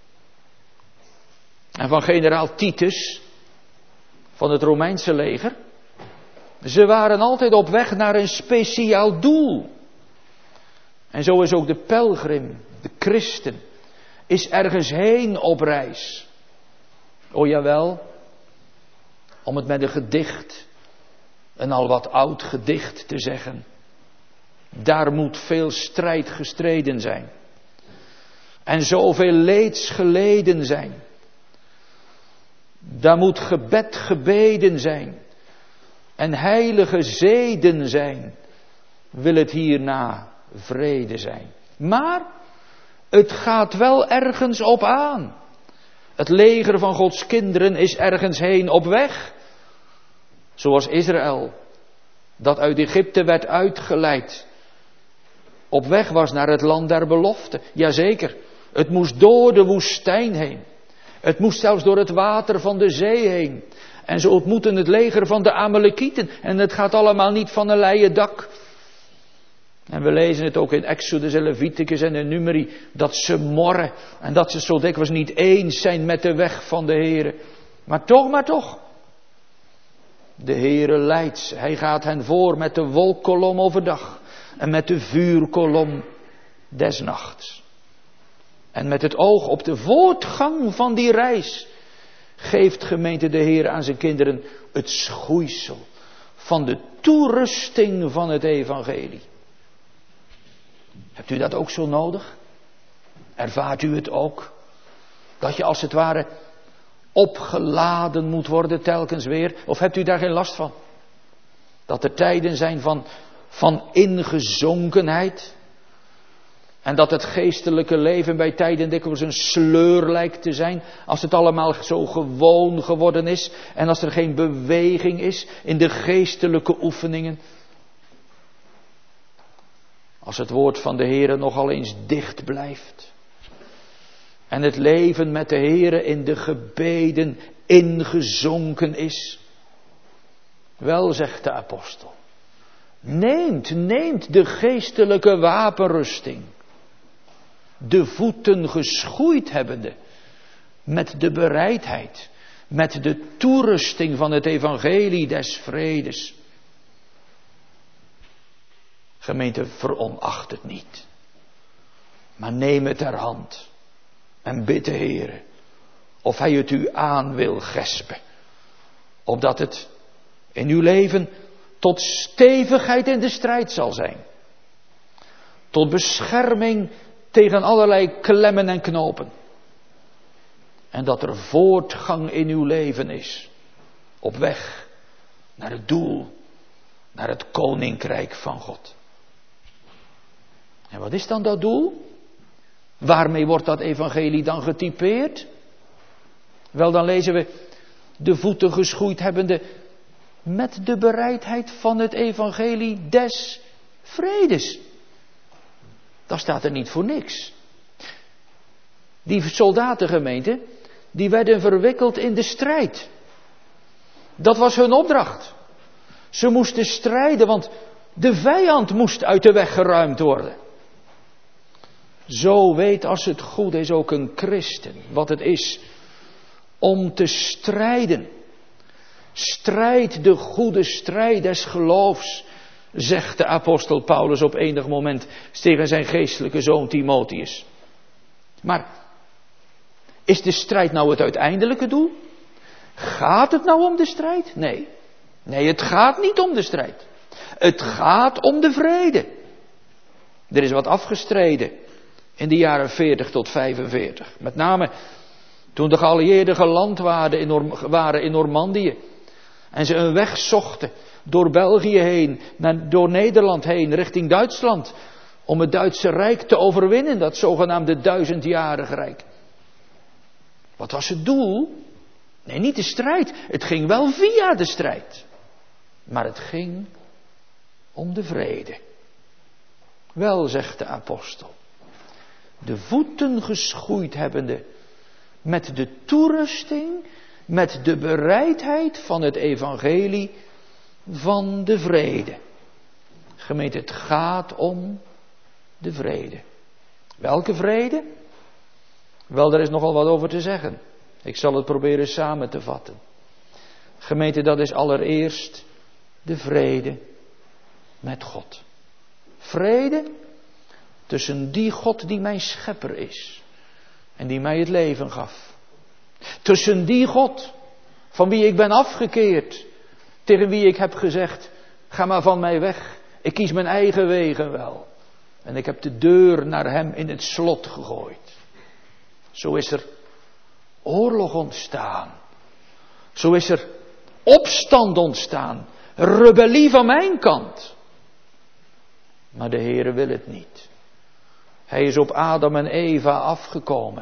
En van generaal Titus. Van het Romeinse leger. Ze waren altijd op weg naar een speciaal doel. En zo is ook de pelgrim, de christen, is ergens heen op reis. O jawel, om het met een gedicht, een al wat oud gedicht te zeggen. Daar moet veel strijd gestreden zijn. En zoveel leeds geleden zijn. Daar moet gebed gebeden zijn. En heilige zeden zijn. Wil het hierna vrede zijn. Maar het gaat wel ergens op aan. Het leger van Gods kinderen is ergens heen op weg. Zoals Israël, dat uit Egypte werd uitgeleid. Op weg was naar het land der belofte. Jazeker, het moest door de woestijn heen. Het moest zelfs door het water van de zee heen. En ze ontmoeten het leger van de Amalekieten. En het gaat allemaal niet van een leien dak. En we lezen het ook in Exodus en Leviticus en in Numeri. Dat ze morren. En dat ze zo dikwijls niet eens zijn met de weg van de Heere. Maar toch. De Heere leidt ze. Hij gaat hen voor met de wolkkolom overdag. En met de vuurkolom des nachts. En met het oog op de voortgang van die reis geeft gemeente de Heer aan zijn kinderen het schoeisel van de toerusting van het evangelie. Hebt u dat ook zo nodig? Ervaart u het ook? Dat je als het ware opgeladen moet worden telkens weer? Of hebt u daar geen last van? Dat er tijden zijn van ingezonkenheid? En dat het geestelijke leven bij tijden dikwijls een sleur lijkt te zijn. Als het allemaal zo gewoon geworden is. En als er geen beweging is in de geestelijke oefeningen. Als het woord van de Heere nogal eens dicht blijft. En het leven met de Heere in de gebeden ingezonken is. Wel, zegt de apostel. Neemt de geestelijke wapenrusting. De voeten geschoeid hebbende. Met de bereidheid. Met de toerusting van het evangelie des vredes. Gemeente, veronacht het niet. Maar neem het ter hand. En bid de Heere. Of Hij het u aan wil gespen. Opdat het in uw leven tot stevigheid in de strijd zal zijn. Tot bescherming tegen allerlei klemmen en knopen. En dat er voortgang in uw leven is. Op weg naar het doel. Naar het koninkrijk van God. En wat is dan dat doel? Waarmee wordt dat evangelie dan getypeerd? Wel, dan lezen we de voeten geschoeid hebbende met de bereidheid van het evangelie des vredes. Dat staat er niet voor niks. Die soldatengemeente, die werden verwikkeld in de strijd. Dat was hun opdracht. Ze moesten strijden, want de vijand moest uit de weg geruimd worden. Zo weet als het goed is ook een christen wat het is om te strijden. Strijd de goede strijd des geloofs, zegt de apostel Paulus op enig moment tegen zijn geestelijke zoon Timotheus. Maar is de strijd nou het uiteindelijke doel? Gaat het nou om de strijd? Nee. Nee, het gaat niet om de strijd. Het gaat om de vrede. Er is wat afgestreden in de jaren 40 tot 45. Met name toen de geallieerden geland waren in Normandië. En ze een weg zochten door België heen, door Nederland heen, richting Duitsland. Om het Duitse Rijk te overwinnen, dat zogenaamde 1000-jarige Rijk. Wat was het doel? Nee, niet de strijd. Het ging wel via de strijd. Maar het ging om de vrede. Wel, zegt de apostel, de voeten geschoeid hebbende met de toerusting, met de bereidheid van het evangelie van de vrede. Gemeente, het gaat om de vrede. Welke vrede? Wel, daar is nogal wat over te zeggen. Ik zal het proberen samen te vatten. Gemeente, dat is allereerst de vrede met God. Vrede tussen die God die mijn schepper is en die mij het leven gaf. Tussen die God van wie ik ben afgekeerd, tegen wie ik heb gezegd, ga maar van mij weg. Ik kies mijn eigen wegen wel. En ik heb de deur naar hem in het slot gegooid. Zo is er oorlog ontstaan. Zo is er opstand ontstaan. Rebellie van mijn kant. Maar de Heere wil het niet. Hij is op Adam en Eva afgekomen.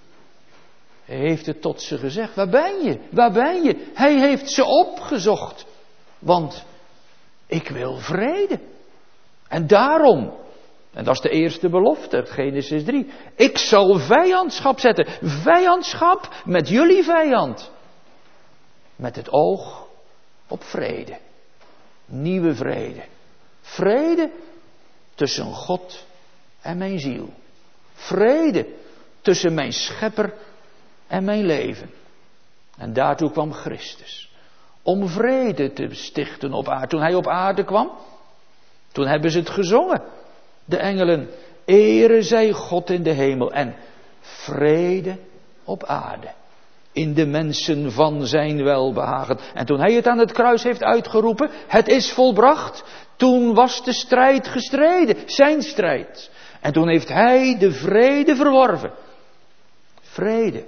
Hij heeft het tot ze gezegd. Waar ben je? Waar ben je? Hij heeft ze opgezocht. Want ik wil vrede. En daarom, en dat is de eerste belofte, Genesis 3. Ik zal vijandschap zetten. Vijandschap met jullie vijand. Met het oog op vrede. Nieuwe vrede. Vrede tussen God en mijn ziel. Vrede tussen mijn schepper en mijn leven. En daartoe kwam Christus. Om vrede te stichten op aarde. Toen hij op aarde kwam, toen hebben ze het gezongen. De engelen, ere zij God in de hemel en vrede op aarde. In de mensen van zijn welbehagen. En toen hij het aan het kruis heeft uitgeroepen, het is volbracht. Toen was de strijd gestreden, zijn strijd. En toen heeft hij de vrede verworven. Vrede.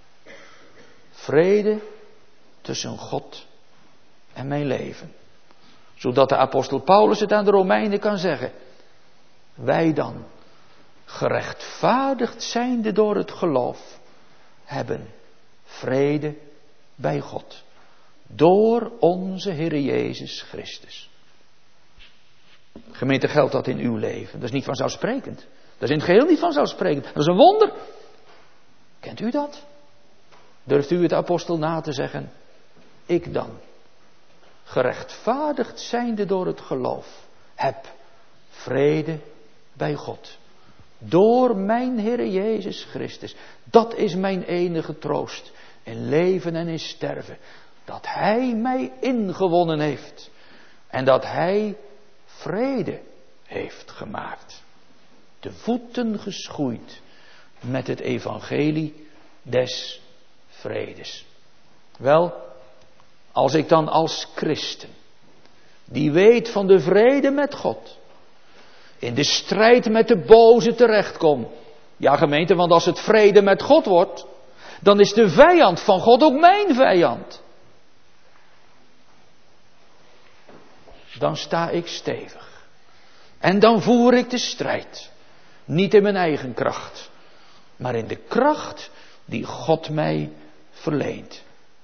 Vrede tussen God en mijn leven. Zodat de apostel Paulus het aan de Romeinen kan zeggen. Wij dan, gerechtvaardigd zijnde door het geloof, hebben vrede bij God. Door onze Heere Jezus Christus. Gemeente, geldt dat in uw leven? Dat is niet vanzelfsprekend. Dat is in het geheel niet vanzelfsprekend. Dat is een wonder. Kent u dat? Durft u het apostel na te zeggen? Ik dan, gerechtvaardigd zijnde door het geloof, heb vrede bij God. Door mijn Heere Jezus Christus. Dat is mijn enige troost in leven en in sterven. Dat Hij mij ingewonnen heeft. En dat Hij vrede heeft gemaakt. De voeten geschoeid met het evangelie des vredes. Wel, als ik dan als christen, die weet van de vrede met God, in de strijd met de boze terechtkom. Ja, gemeente, want als het vrede met God wordt, dan is de vijand van God ook mijn vijand. Dan sta ik stevig. En dan voer ik de strijd. Niet in mijn eigen kracht, maar in de kracht die God mij verleent.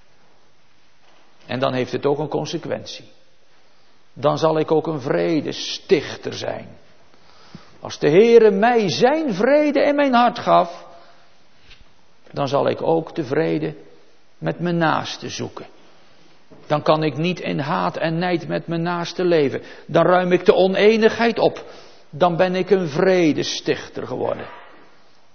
En dan heeft het ook een consequentie. Dan zal ik ook een vredestichter zijn. Als de Heere mij zijn vrede in mijn hart gaf, dan zal ik ook de vrede met mijn naaste zoeken. Dan kan ik niet in haat en nijd met mijn naaste leven. Dan ruim ik de oneenigheid op. Dan ben ik een vredestichter geworden.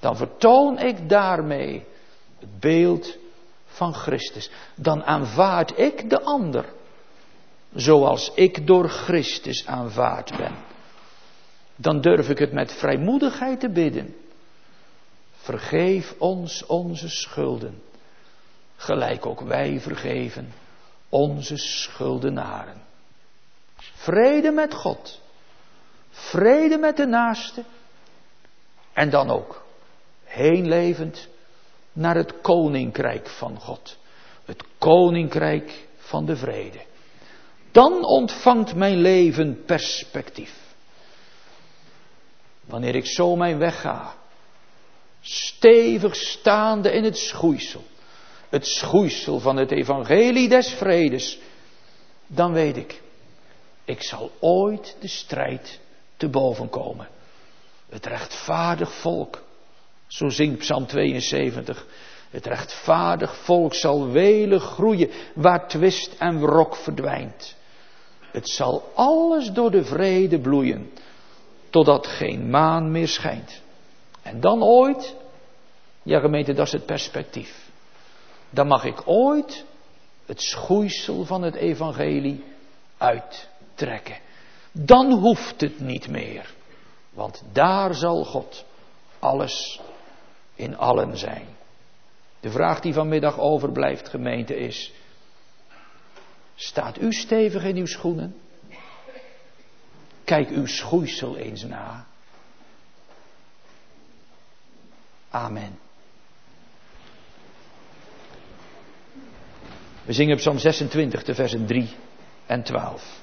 Dan vertoon ik daarmee het beeld van Christus. Dan aanvaard ik de ander. Zoals ik door Christus aanvaard ben. Dan durf ik het met vrijmoedigheid te bidden. Vergeef ons onze schulden. Gelijk ook wij vergeven onze schuldenaren. Vrede met God. Vrede met de naaste. En dan ook heenlevend naar het koninkrijk van God. Het koninkrijk van de vrede. Dan ontvangt mijn leven perspectief. Wanneer ik zo mijn weg ga. Stevig staande in het schoeisel. Het schoeisel van het evangelie des vredes. Dan weet ik zal ooit de strijd te boven komen. Het rechtvaardig volk. Zo zingt Psalm 72. Het rechtvaardig volk zal welig groeien waar twist en wrok verdwijnt. Het zal alles door de vrede bloeien, totdat geen maan meer schijnt. En dan ooit, ja gemeente, dat is het perspectief. Dan mag ik ooit het schoeisel van het evangelie uittrekken. Dan hoeft het niet meer, want daar zal God alles in allen zijn. De vraag die vanmiddag overblijft, gemeente, is: staat u stevig in uw schoenen? Kijk uw schoeisel eens na. Amen. We zingen Psalm 26, de versen 3 en 12.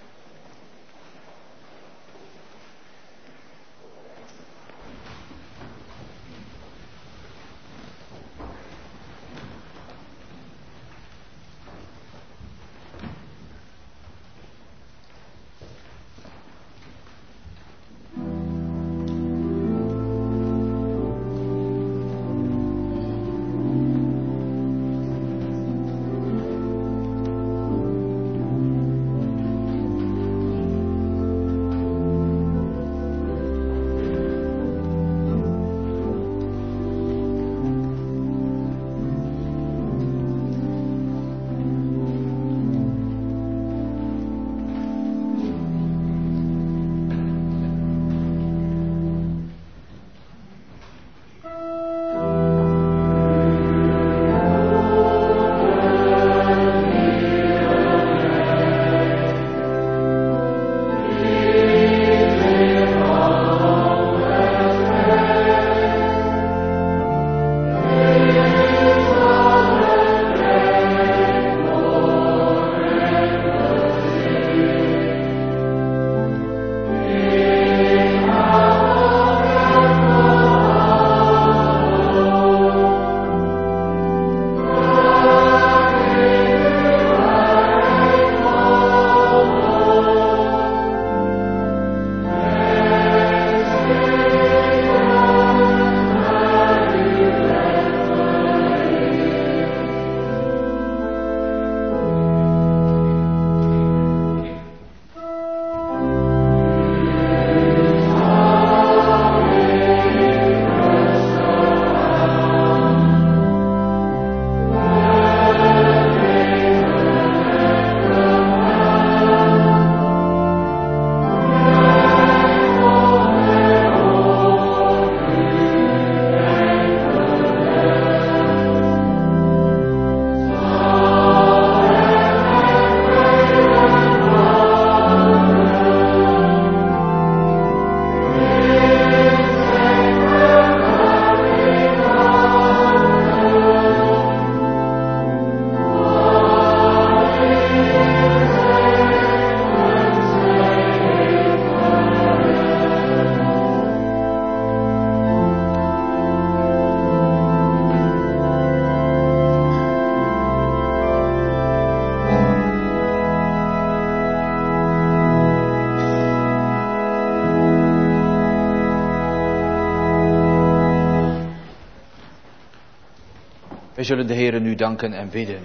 Wij zullen de Heere nu danken en bidden.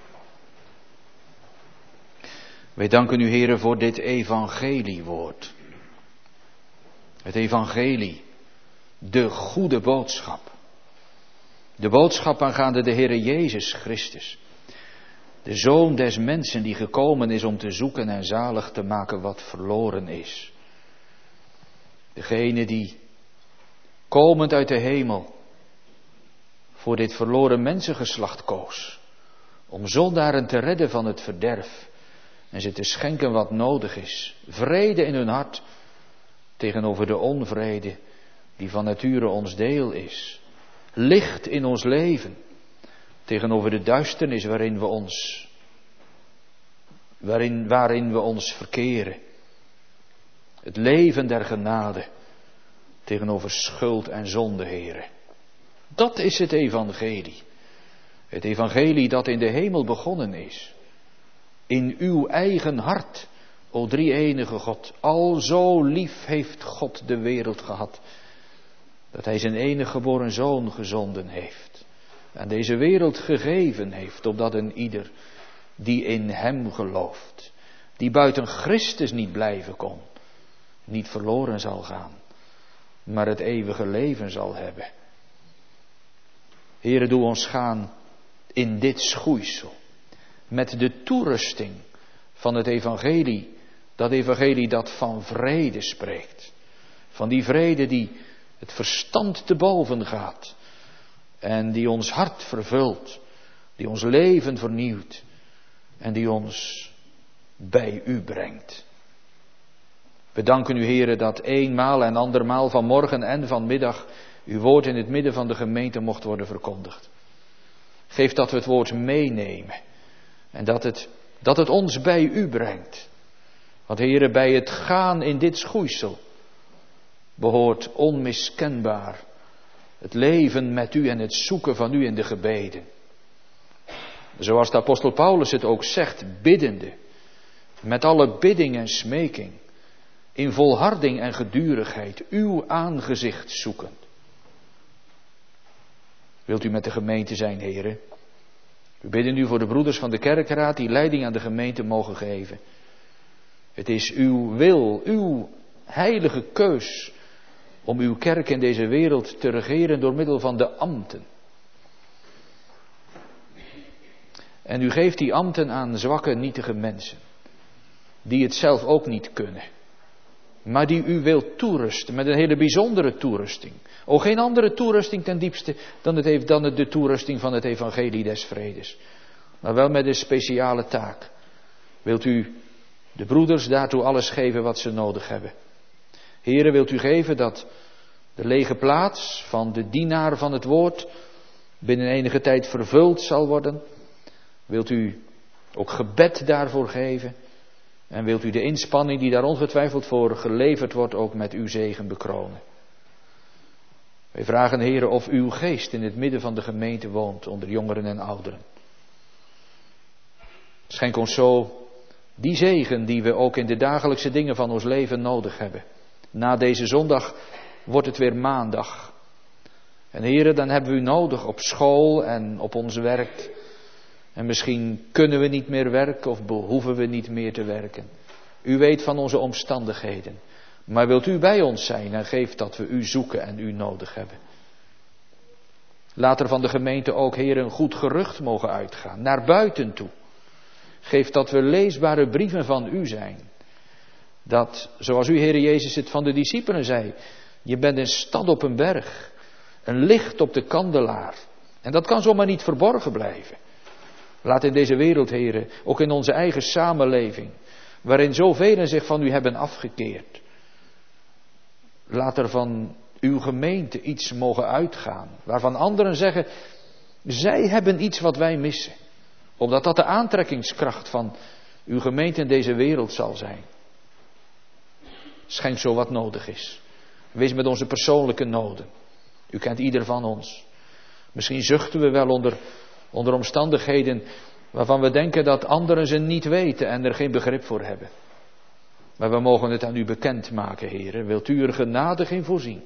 Wij danken u, Heere, voor dit evangeliewoord. Het evangelie, de goede boodschap. De boodschap aangaande de Heere Jezus Christus. De Zoon des mensen die gekomen is om te zoeken en zalig te maken wat verloren is. Degene die, komend uit de hemel, voor dit verloren mensengeslacht koos. Om zondaren te redden van het verderf. En ze te schenken wat nodig is. Vrede in hun hart tegenover de onvrede die van nature ons deel is. Licht in ons leven tegenover de duisternis waarin we ons verkeren. Het leven der genade tegenover schuld en zonde, Heere. Dat is het evangelie. Het evangelie dat in de hemel begonnen is. In uw eigen hart, o drie-enige God. Al zo lief heeft God de wereld gehad, dat hij zijn enige geboren zoon gezonden heeft. En deze wereld gegeven heeft, opdat een ieder die in hem gelooft, die buiten Christus niet blijven kon, niet verloren zal gaan, maar het eeuwige leven zal hebben. Heere, doe ons gaan in dit schoeisel, met de toerusting van het evangelie, dat van vrede spreekt. Van die vrede die het verstand te boven gaat en die ons hart vervult, die ons leven vernieuwt en die ons bij u brengt. We danken u, Heere, dat eenmaal en andermaal vanmorgen en vanmiddag uw woord in het midden van de gemeente mocht worden verkondigd. Geef dat we het woord meenemen en dat het ons bij u brengt. Want, Heere, bij het gaan in dit schoeisel behoort onmiskenbaar het leven met u en het zoeken van u in de gebeden. Zoals de apostel Paulus het ook zegt, biddende, met alle bidding en smeking, in volharding en gedurigheid, uw aangezicht zoeken. Wilt u met de gemeente zijn, Heere? We bidden u voor de broeders van de kerkraad die leiding aan de gemeente mogen geven. Het is uw wil, uw heilige keus om uw kerk in deze wereld te regeren door middel van de ambten. En u geeft die ambten aan zwakke, nietige mensen, die het zelf ook niet kunnen, maar die u wilt toerusten met een hele bijzondere toerusting. O, geen andere toerusting ten diepste dan de toerusting van het evangelie des vredes, maar wel met een speciale taak. Wilt u de broeders daartoe alles geven wat ze nodig hebben. Heere, wilt u geven dat de lege plaats van de dienaar van het woord binnen enige tijd vervuld zal worden. Wilt u ook gebed daarvoor geven. En wilt u de inspanning die daar ongetwijfeld voor geleverd wordt ook met uw zegen bekronen. Wij vragen, Heere, of uw geest in het midden van de gemeente woont onder jongeren en ouderen. Schenk ons zo die zegen die we ook in de dagelijkse dingen van ons leven nodig hebben. Na deze zondag wordt het weer maandag. En Heere, dan hebben we u nodig op school en op ons werk. En misschien kunnen we niet meer werken of behoeven we niet meer te werken. U weet van onze omstandigheden. Maar wilt u bij ons zijn en geeft dat we u zoeken en u nodig hebben. Laat er van de gemeente ook, Heer, een goed gerucht mogen uitgaan. Naar buiten toe. Geef dat we leesbare brieven van u zijn. Dat, zoals u, Heer Jezus, het van de discipelen zei. Je bent een stad op een berg. Een licht op de kandelaar. En dat kan zomaar niet verborgen blijven. Laat in deze wereld, Heer, ook in onze eigen samenleving, waarin zoveel zich van u hebben afgekeerd. Laat er van uw gemeente iets mogen uitgaan. Waarvan anderen zeggen, zij hebben iets wat wij missen. Omdat dat de aantrekkingskracht van uw gemeente in deze wereld zal zijn. Schenk zo wat nodig is. Wees met onze persoonlijke noden. U kent ieder van ons. Misschien zuchten we wel onder omstandigheden waarvan we denken dat anderen ze niet weten en er geen begrip voor hebben. Maar we mogen het aan u bekendmaken, Heer. Wilt u er genadig in voorzien?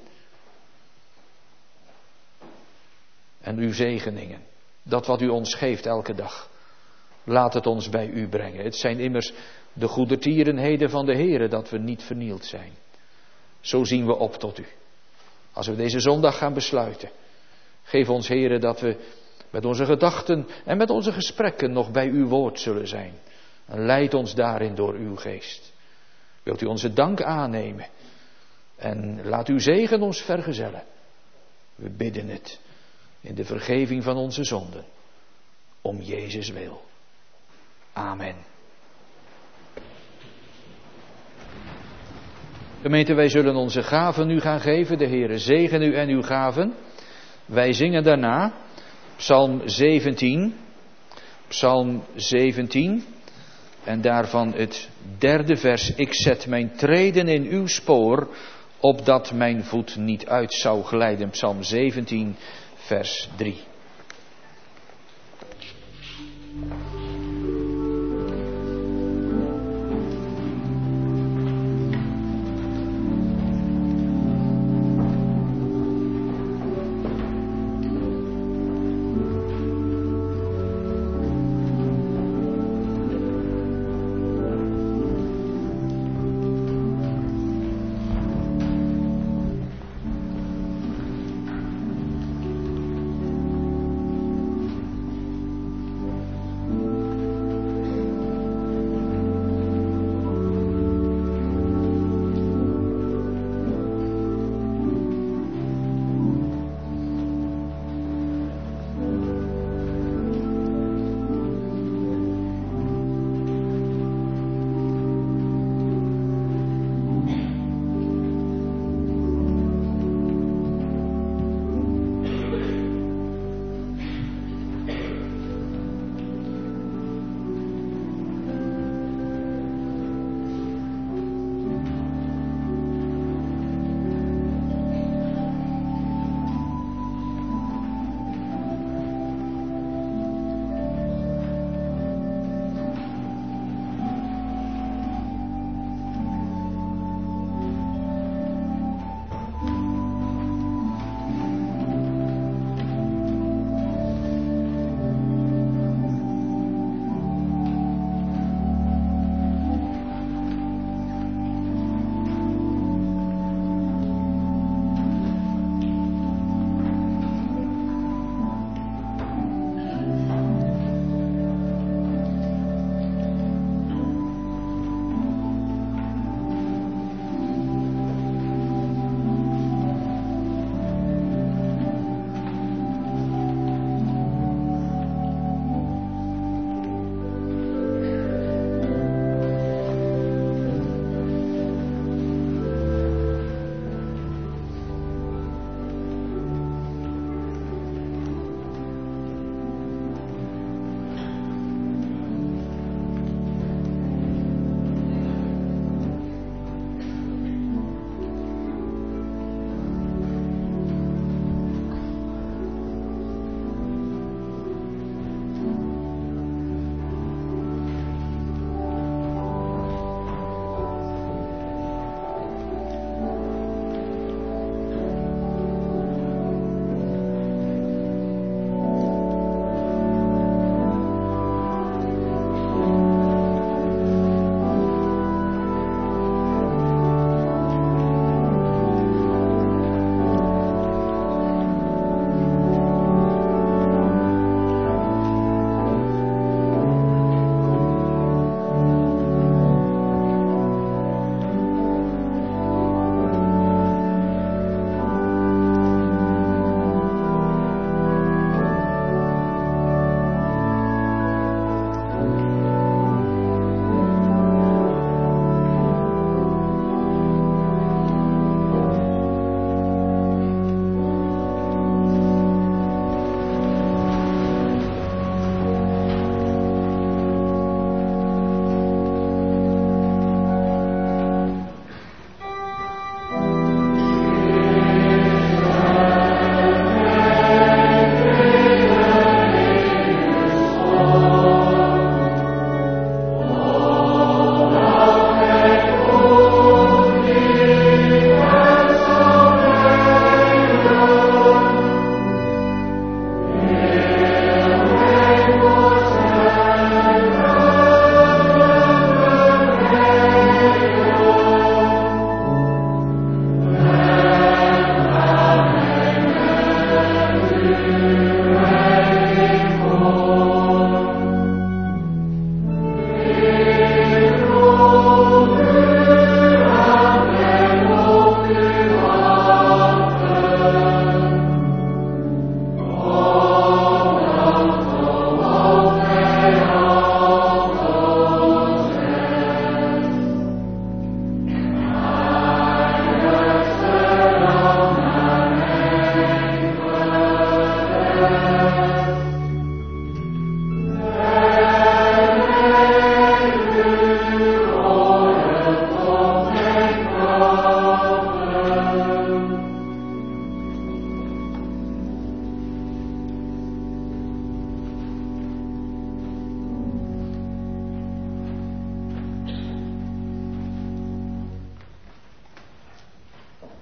En uw zegeningen. Dat wat u ons geeft elke dag. Laat het ons bij u brengen. Het zijn immers de goedertierenheden van de Heer dat we niet vernield zijn. Zo zien we op tot u. Als we deze zondag gaan besluiten. Geef ons, Heere, dat we met onze gedachten en met onze gesprekken nog bij uw woord zullen zijn. En leid ons daarin door uw geest. Wilt u onze dank aannemen. En laat uw zegen ons vergezellen. We bidden het in de vergeving van onze zonden. Om Jezus wil. Amen. Gemeente, wij zullen onze gaven nu gaan geven. De Heere zegen u en uw gaven. Wij zingen daarna Psalm 17. Psalm 17. En daarvan het 3e vers. Ik zet mijn treden in uw spoor, opdat mijn voet niet uit zou glijden. Psalm 17, vers 3.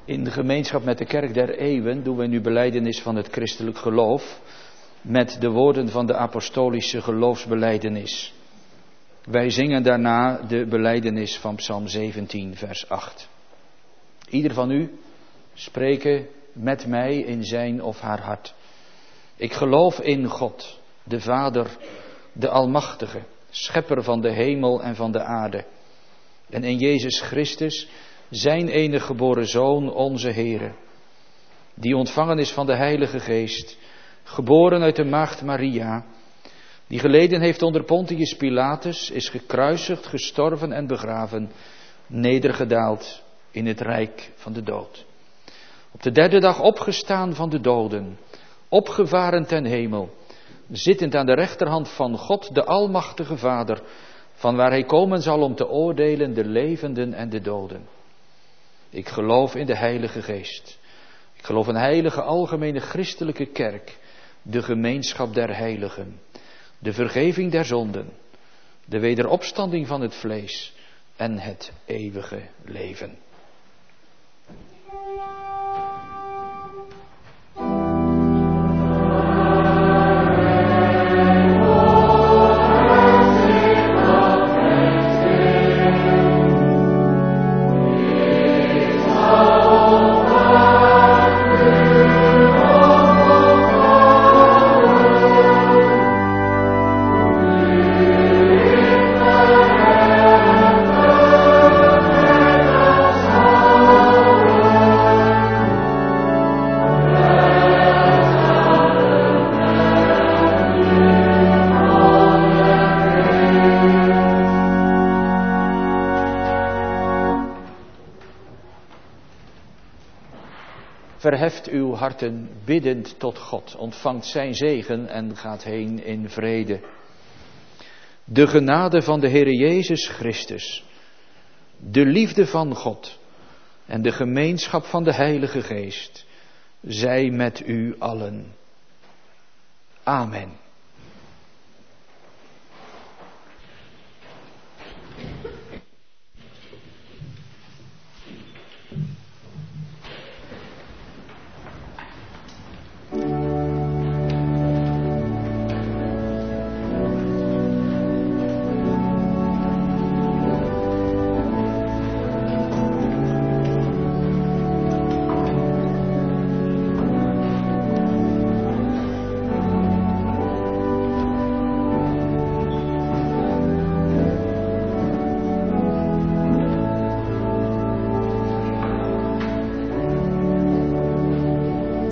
In de gemeenschap met de kerk der eeuwen doen we nu belijdenis van het christelijk geloof met de woorden van de apostolische geloofsbelijdenis. Wij zingen daarna de belijdenis van Psalm 17 vers 8. Ieder van u spreken met mij in zijn of haar hart. Ik geloof in God, de Vader, de Almachtige, schepper van de hemel en van de aarde. En in Jezus Christus, zijn enige geboren Zoon, onze Heere, die ontvangen is van de Heilige Geest, geboren uit de maagd Maria, die geleden heeft onder Pontius Pilatus, is gekruisigd, gestorven en begraven, nedergedaald in het rijk van de dood. Op de derde dag opgestaan van de doden, opgevaren ten hemel, zittend aan de rechterhand van God, de Almachtige Vader, van waar hij komen zal om te oordelen de levenden en de doden. Ik geloof in de Heilige Geest. Ik geloof in een heilige algemene christelijke kerk, de gemeenschap der heiligen, de vergeving der zonden, de wederopstanding van het vlees en het eeuwige leven. Verheft uw harten biddend tot God, ontvangt zijn zegen en gaat heen in vrede. De genade van de Heere Jezus Christus, de liefde van God en de gemeenschap van de Heilige Geest, zij met u allen. Amen.